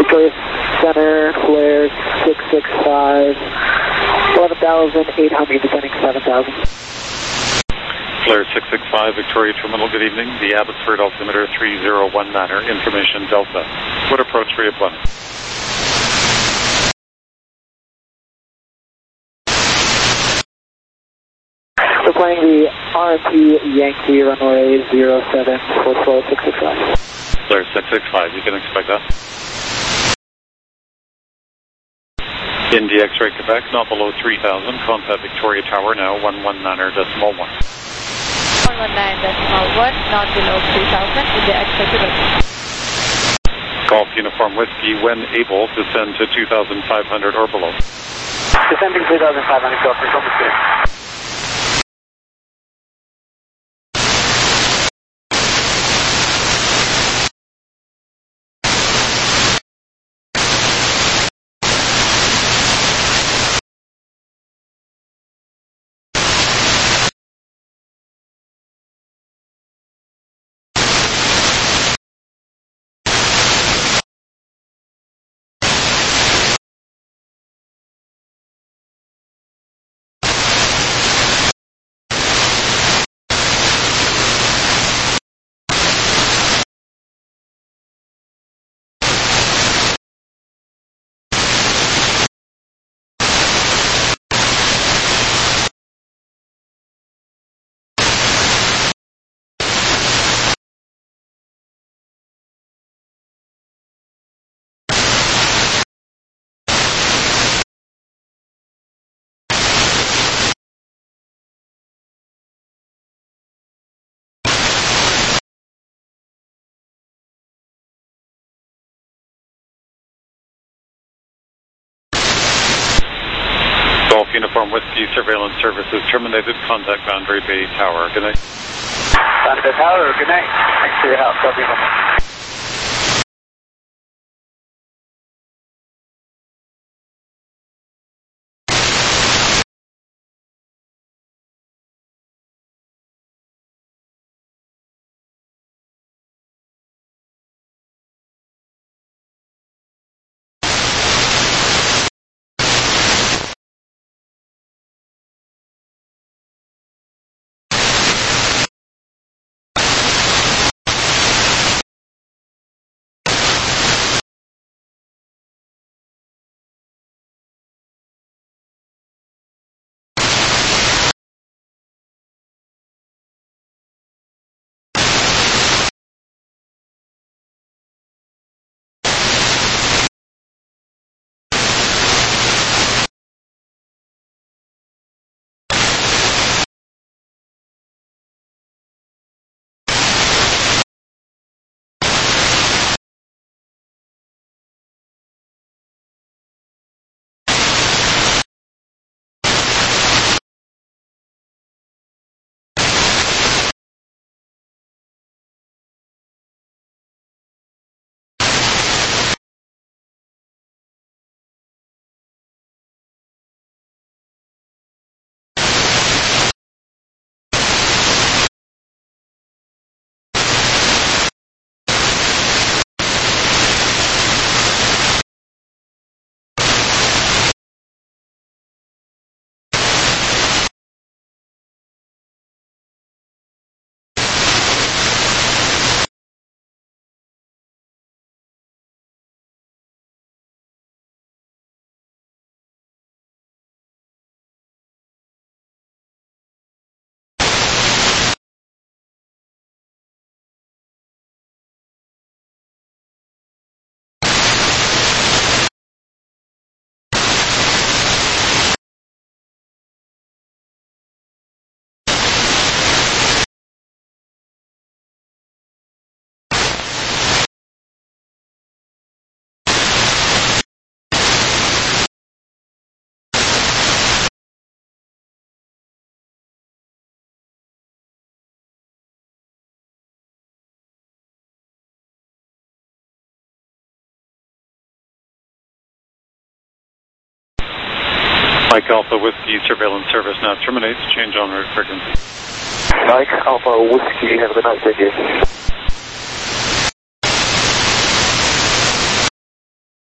Victoria Center, flare six six five, eleven thousand eight hundred, descending seven thousand. Flare six six five, Victoria Terminal, good evening. The Abbotsford altimeter three zero one niner, information Delta. Would approach reappointment. We're flying the R M P Yankee runway zero seven for Flare six six five. Flare six six five, you can expect that. Indy X-ray Quebec, not below three thousand, contact Victoria Tower now, one one niner decimal one. one one nine decimal one, not below three thousand, Indy X-ray Quebec. Golf Uniform Whiskey, when able, descend to two thousand five hundred or below. Descending two thousand five hundred, Golf Uniform Whiskey. Golf Uniform Whiskey surveillance services terminated. Contact Boundary Bay Tower. Good night. Boundary Bay Tower, good night. Thanks for your help. Golf Uniform. Mike Alpha Whiskey surveillance service now terminates. Change en route frequency. Mike Alpha Whiskey, have a good night, thank you.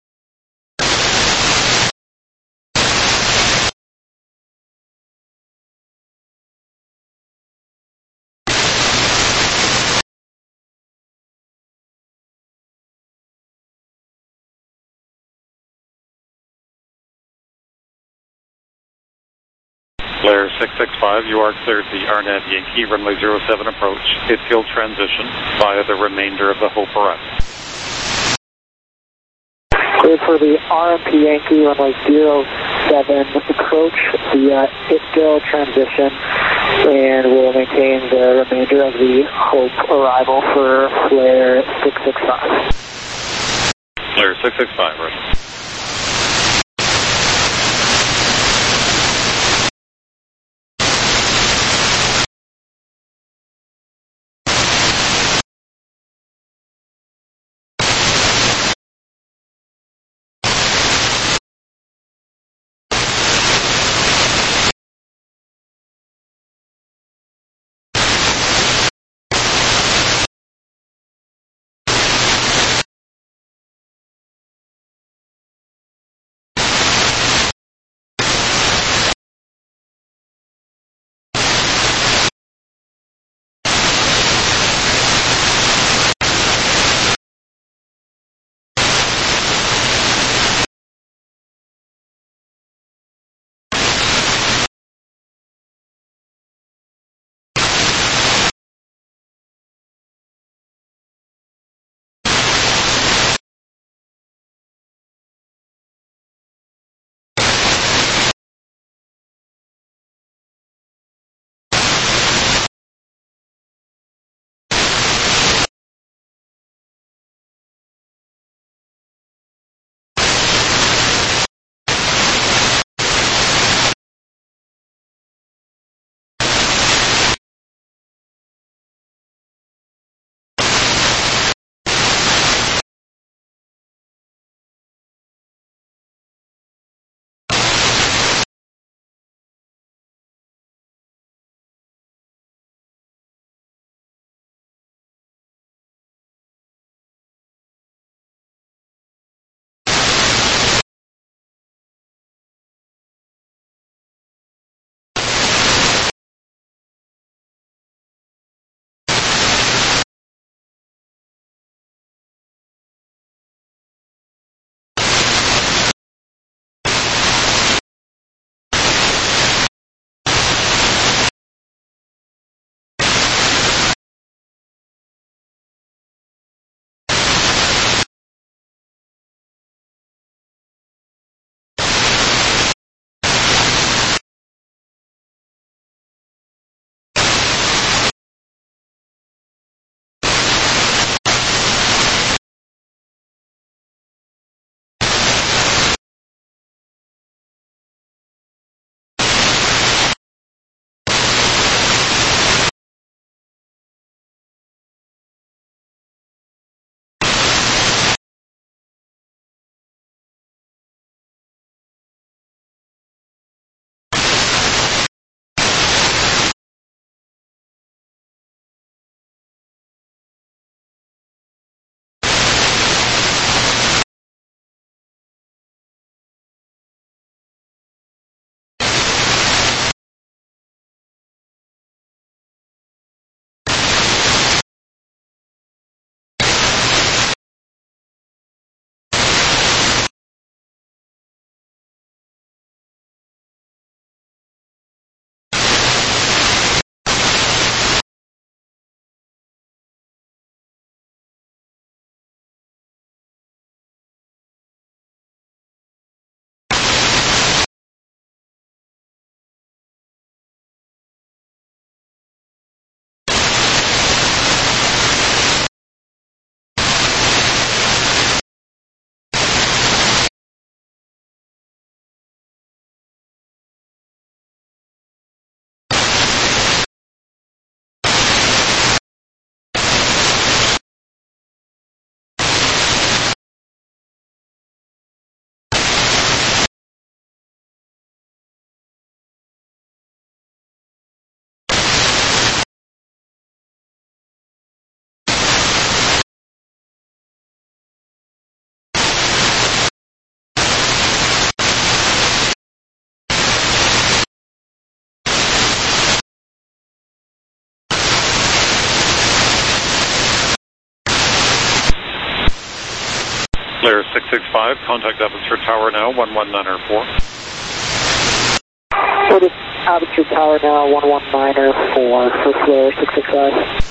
Blair six six five, you are cleared the Arnett Yankee, runway zero seven approach, midfield transition via the remainder of the Hope arrival. Cleared for the R M P Yankee, runway zero seven approach via midfield transition, and we'll maintain the remainder of the Hope arrival for Blair six six five. Blair six six five, right. Blair six six five, contact Abbotsford Tower now, one one nine four. For the altitude tower now, one one niner four for flare six six five.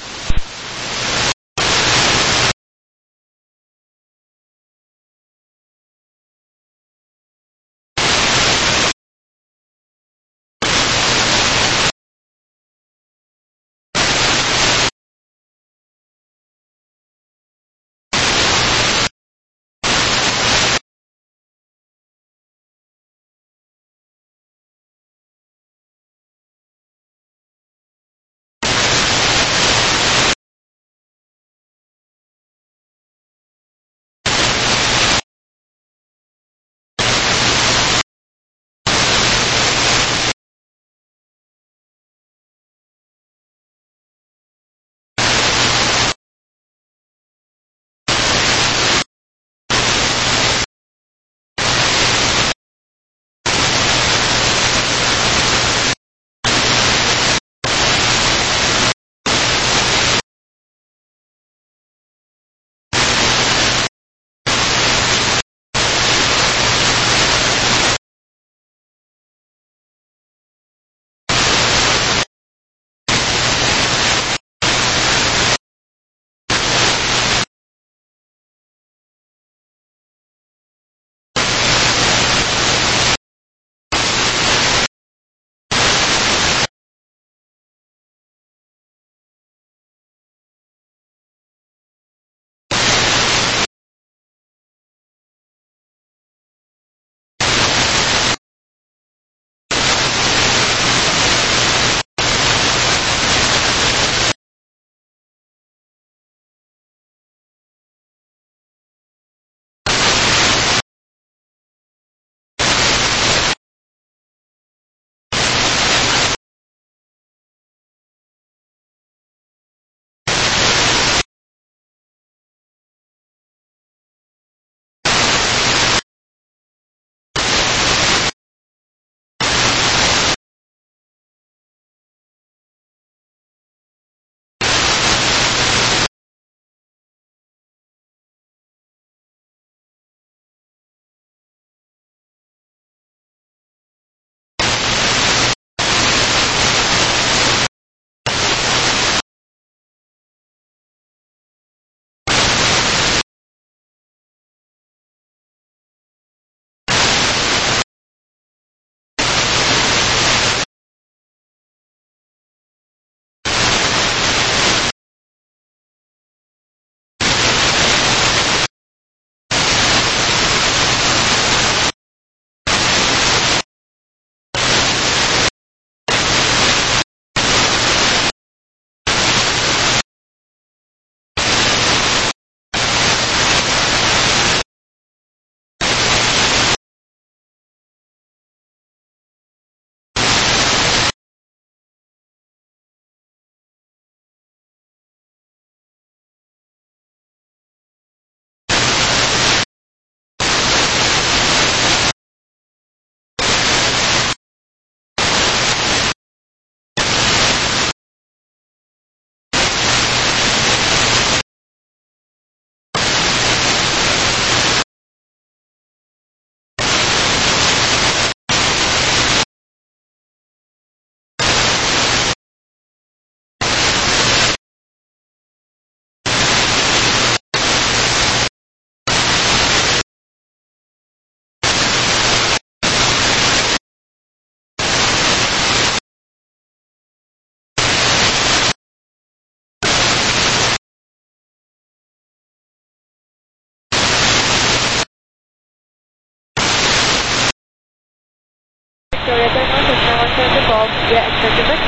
Victoria Terminal, Cessna one seventy-four, via acceptable.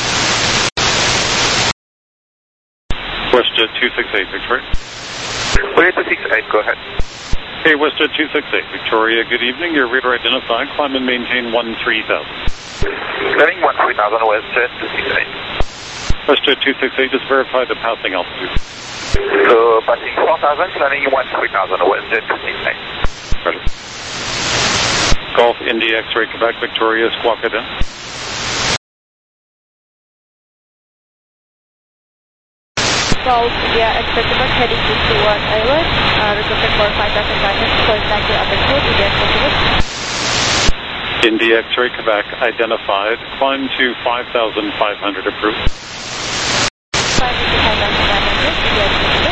WestJet two six eight, Victoria. Clear two six eight, go ahead. Hey, WestJet two six eight, Victoria, good evening. Your radar identified. Climb and maintain one three thousand. Landing one three thousand, WestJet two six eight. WestJet two six eight, just verify the passing altitude. So, passing four thousand, landing one three thousand, WestJet two six eight. Roger. Golf India X-ray Quebec, Victoria, squawk it in. Golf India acceptable, heading to Stewart Island, uh, requested for five thousand guidance, going back to altitude, India acceptable. India X-ray Quebec identified. Climb to five thousand five hundred approved. five thousand five hundred, India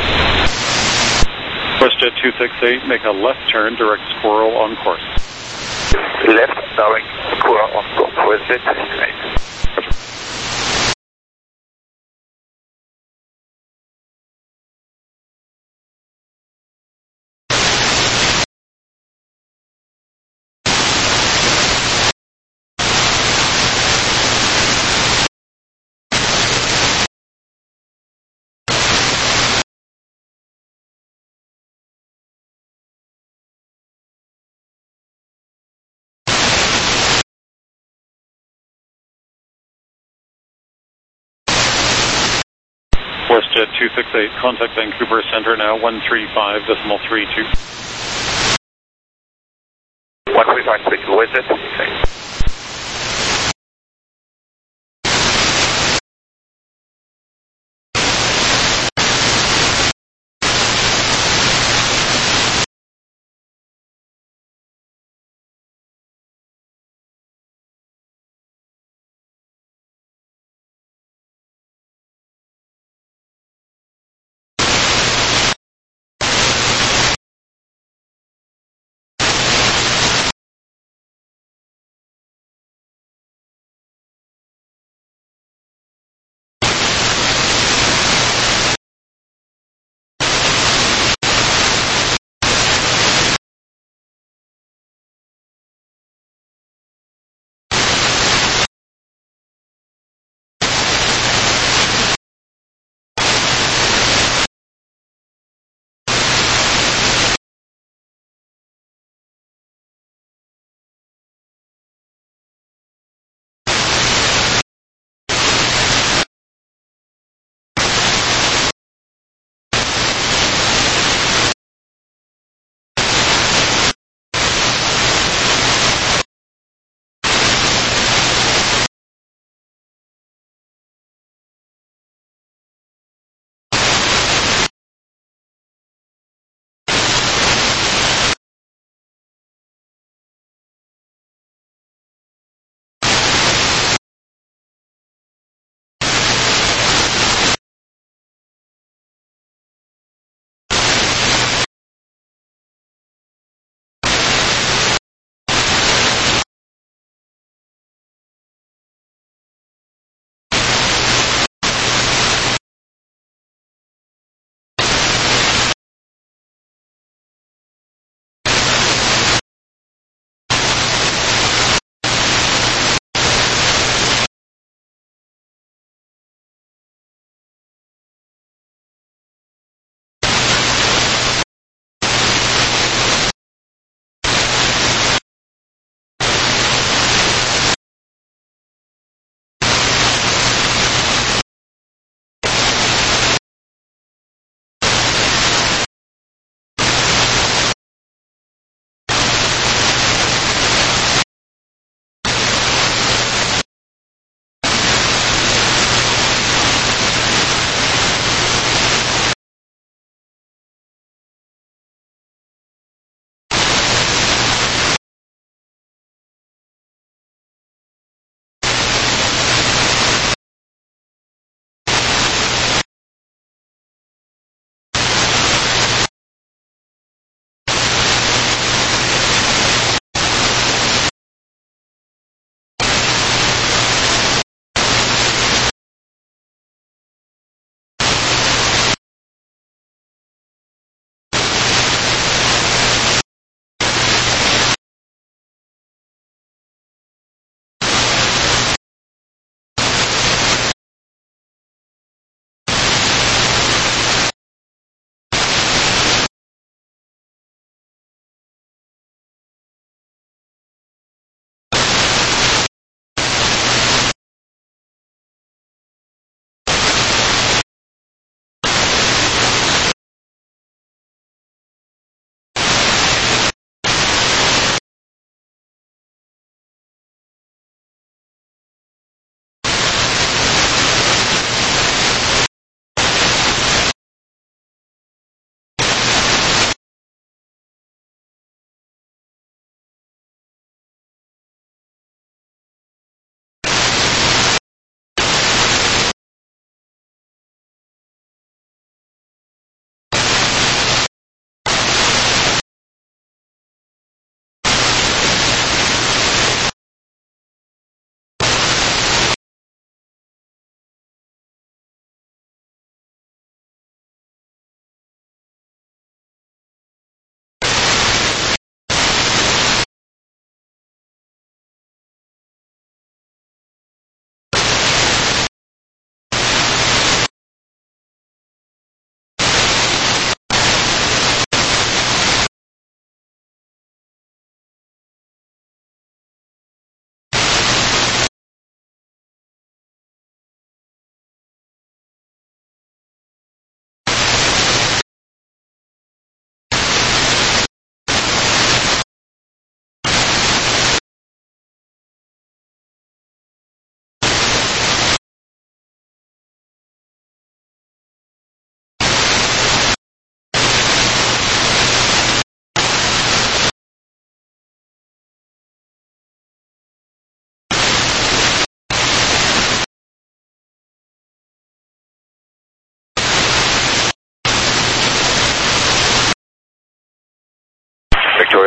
WestJet two six eight, make a left turn, direct Squirrel on course. Left, direct Squirrel on course. WestJet two six eight. WestJet two six eight, contact Vancouver Centre now, one three five decimal three two. one three five, WestJet two six eight.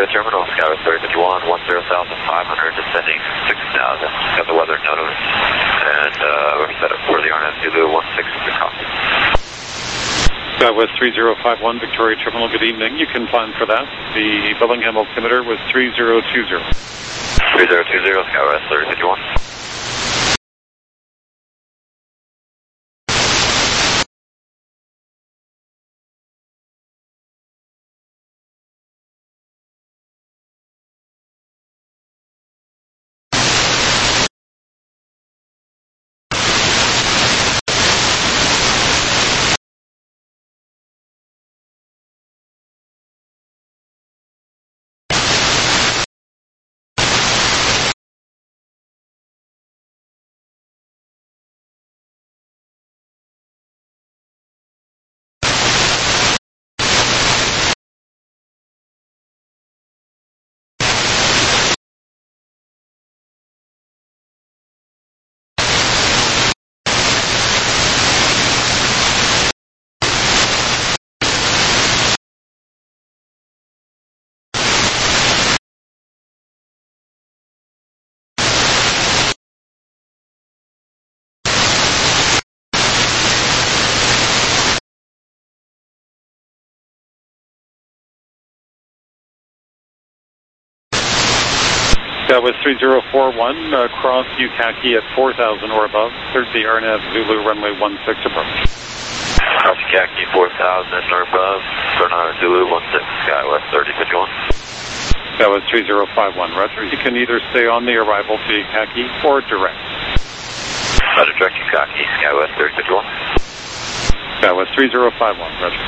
Victoria Terminal, Skywest thirty fifty-one, one zero thousand five hundred, descending six thousand. Got the weather notice, and uh, we're set up for the R N A Zulu one six to copy. Skywest three zero five one, Victoria Terminal, good evening. You can plan for that. The Bellingham altimeter was three zero two zero. three zero two zero, Skywest thirty fifty-one. That was three zero four one, uh, cross Yukaki at four thousand or above, thirty R N A V Zulu, runway one six approach. Cross Yukaki four thousand or above, R N A Zulu one six, Skywest thirty fifty-one. That was three zero five one, roger. You can either stay on the arrival to Yukaki or direct. Roger, direct Yukaki, Skywest thirty fifty-one. That was three zero five one, roger.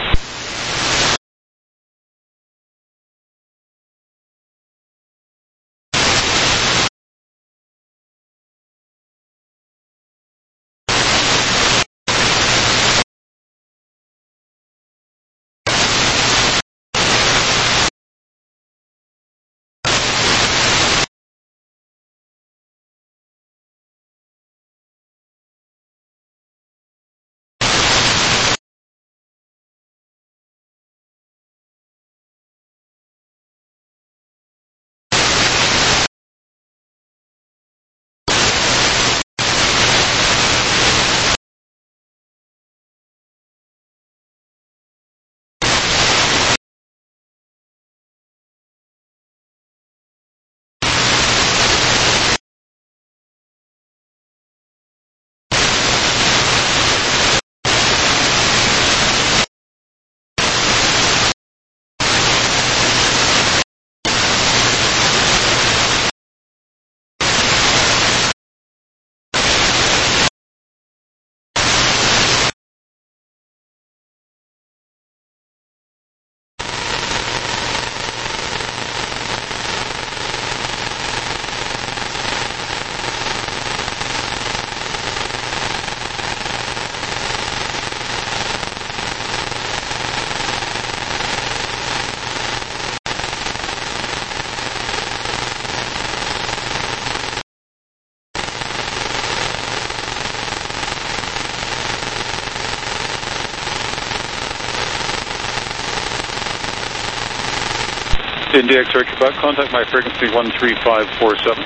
India X-ray Quebec, contact my frequency one three five four seven.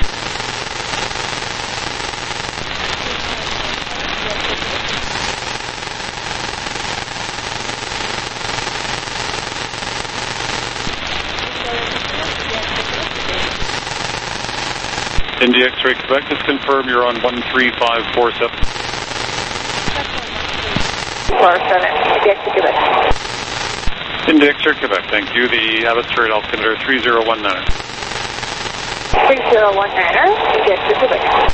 India X-ray Quebec, just confirm you're on one three five four seven. four seven, India X-ray Quebec. India X-ray Quebec, thank you. The Abbotsford altimeter three zero one nine. three zero one nine, India X-ray Quebec.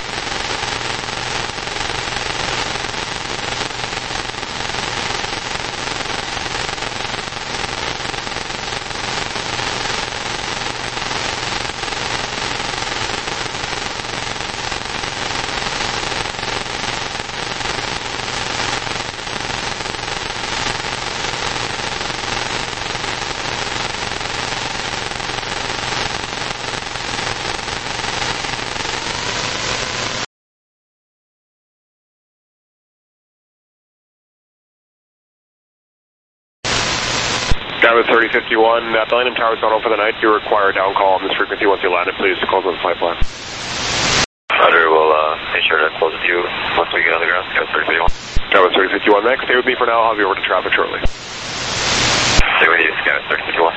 Skyway thirty fifty-one, uh, Bellingham Tower's gone over the night. You require a down call on this frequency once you land it. Please close on the flight plan. Roger, we'll uh, make sure to close with you once we get on the ground. Skyway thirty fifty-one. Skyway thirty fifty-one, next. Stay with me for now. I'll have you over to traffic shortly. Stay with you, Skyway thirty fifty-one.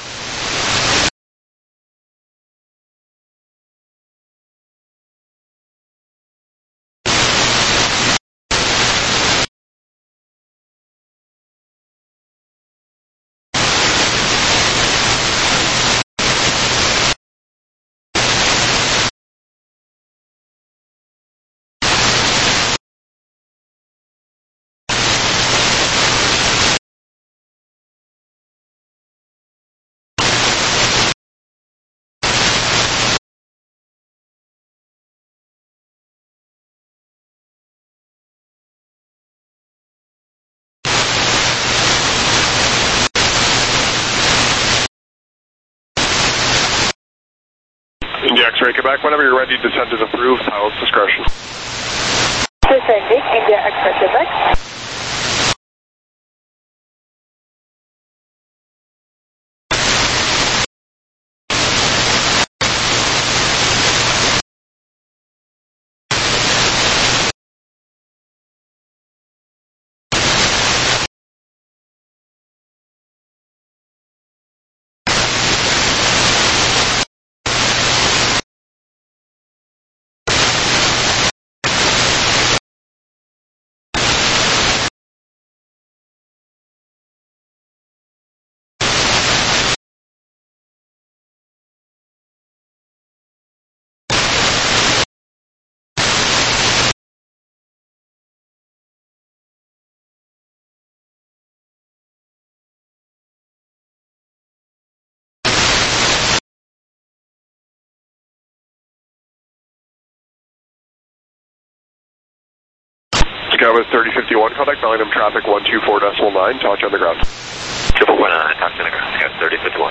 India X-ray Quebec, whenever you're ready, descent is approved. Pilot's discretion. Descending, India X-ray Quebec. Skyway thirty fifty-one, contact Bellingham traffic one two four decimal nine. Talk to you on the ground. Triple point nine, talk to the ground. Skyway thirty fifty-one.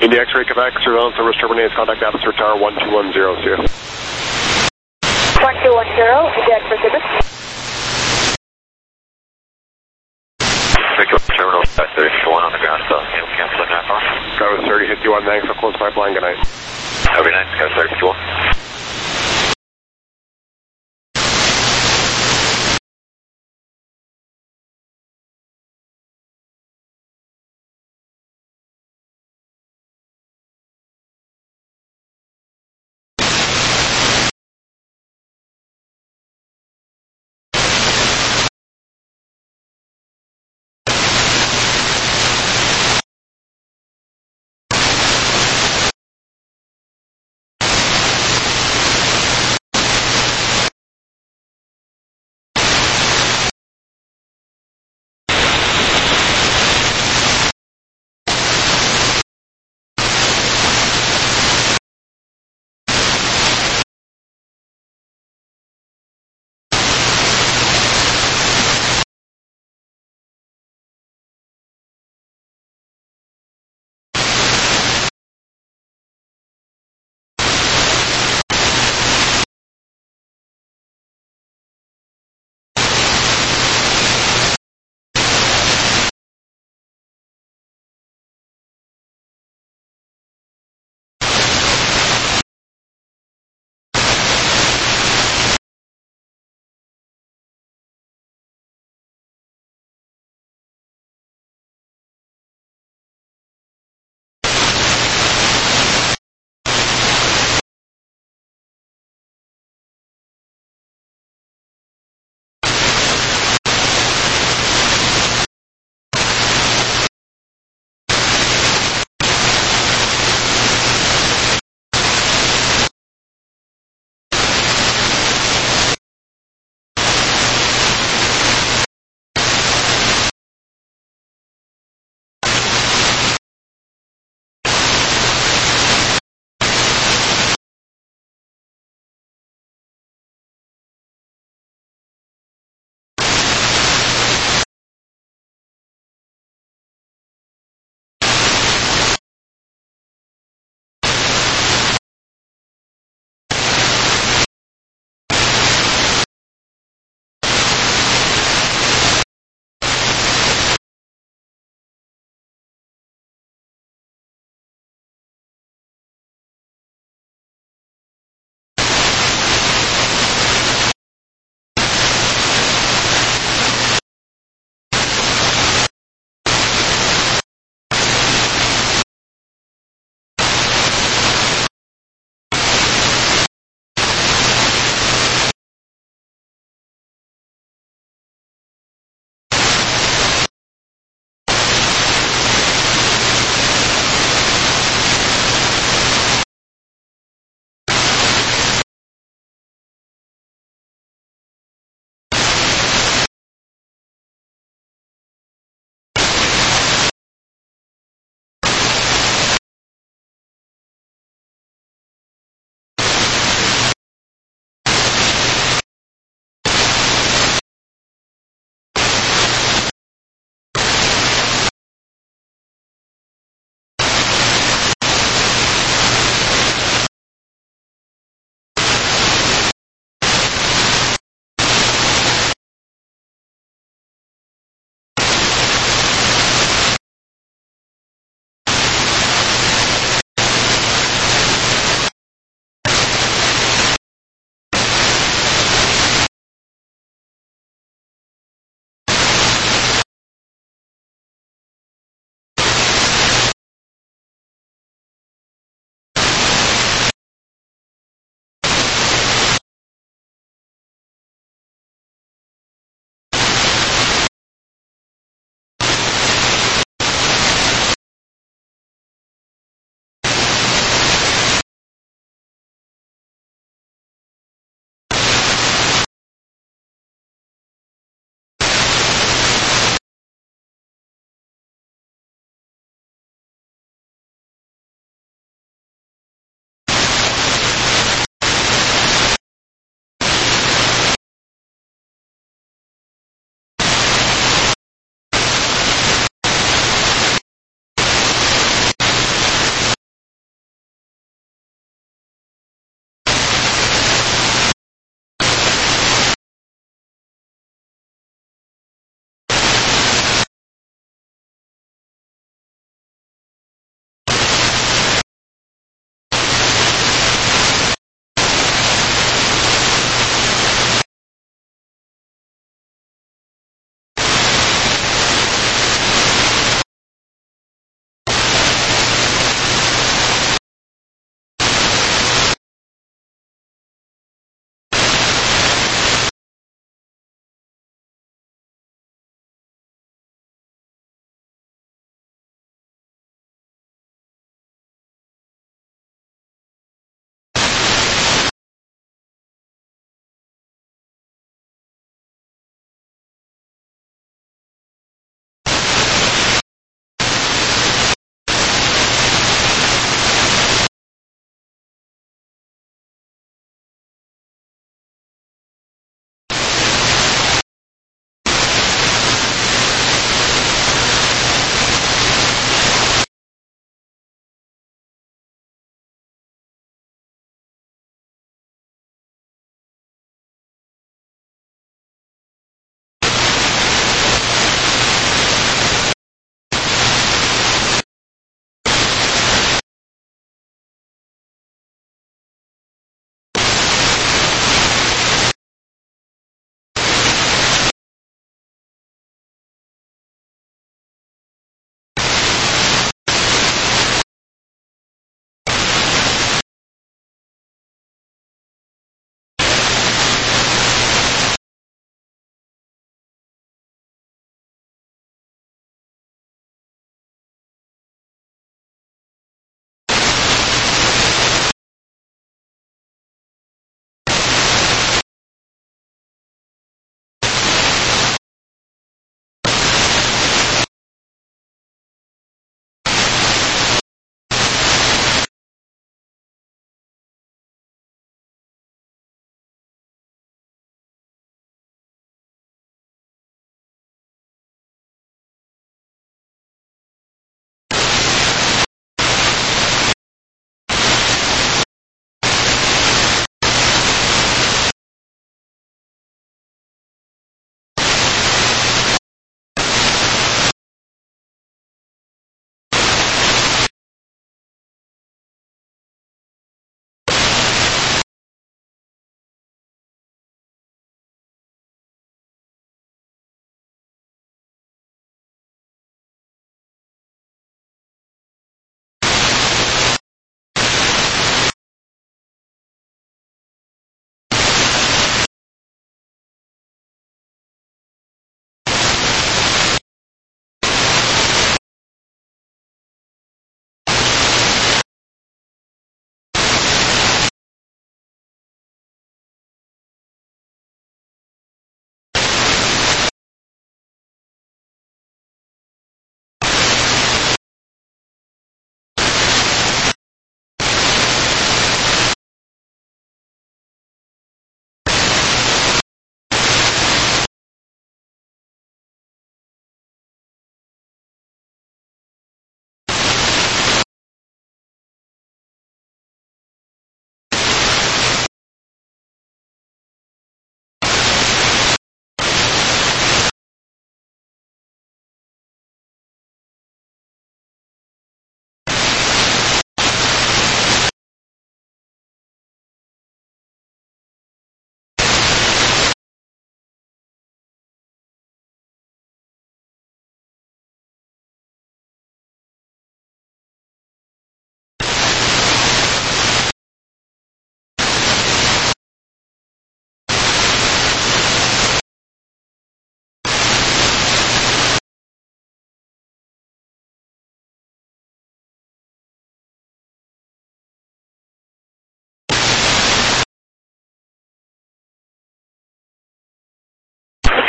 India X-ray Quebec, surveillance service terminates, contact atmosphere tower one two one zero, see you. one two one zero, India X-ray Quebec. Victor Terminal five thirty-one on the ground, so you know, cancel that now. Sky was thirty fifty-one, thanks for close pipeline, good night. Have a good night, Sky was thirty fifty-one.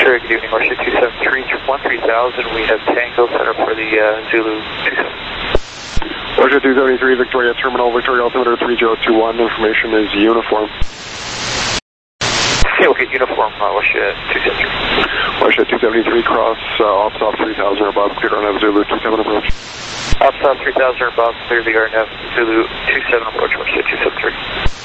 Sure, good evening, Russia two seven three, one three thousand. We have Tango set up for the uh, Zulu two seven. Russia two seventy-three, Victoria Terminal, Victoria altimeter three zero two one, information is uniform. Okay, we'll get uniform, uh, Russia two seventy-three. Russia two seventy-three, cross, uh, ops off three thousand or above, clear on Zulu two seven approach. Ops off three thousand or above, clear the R N F, Zulu two seven approach, Russia two seventy-three.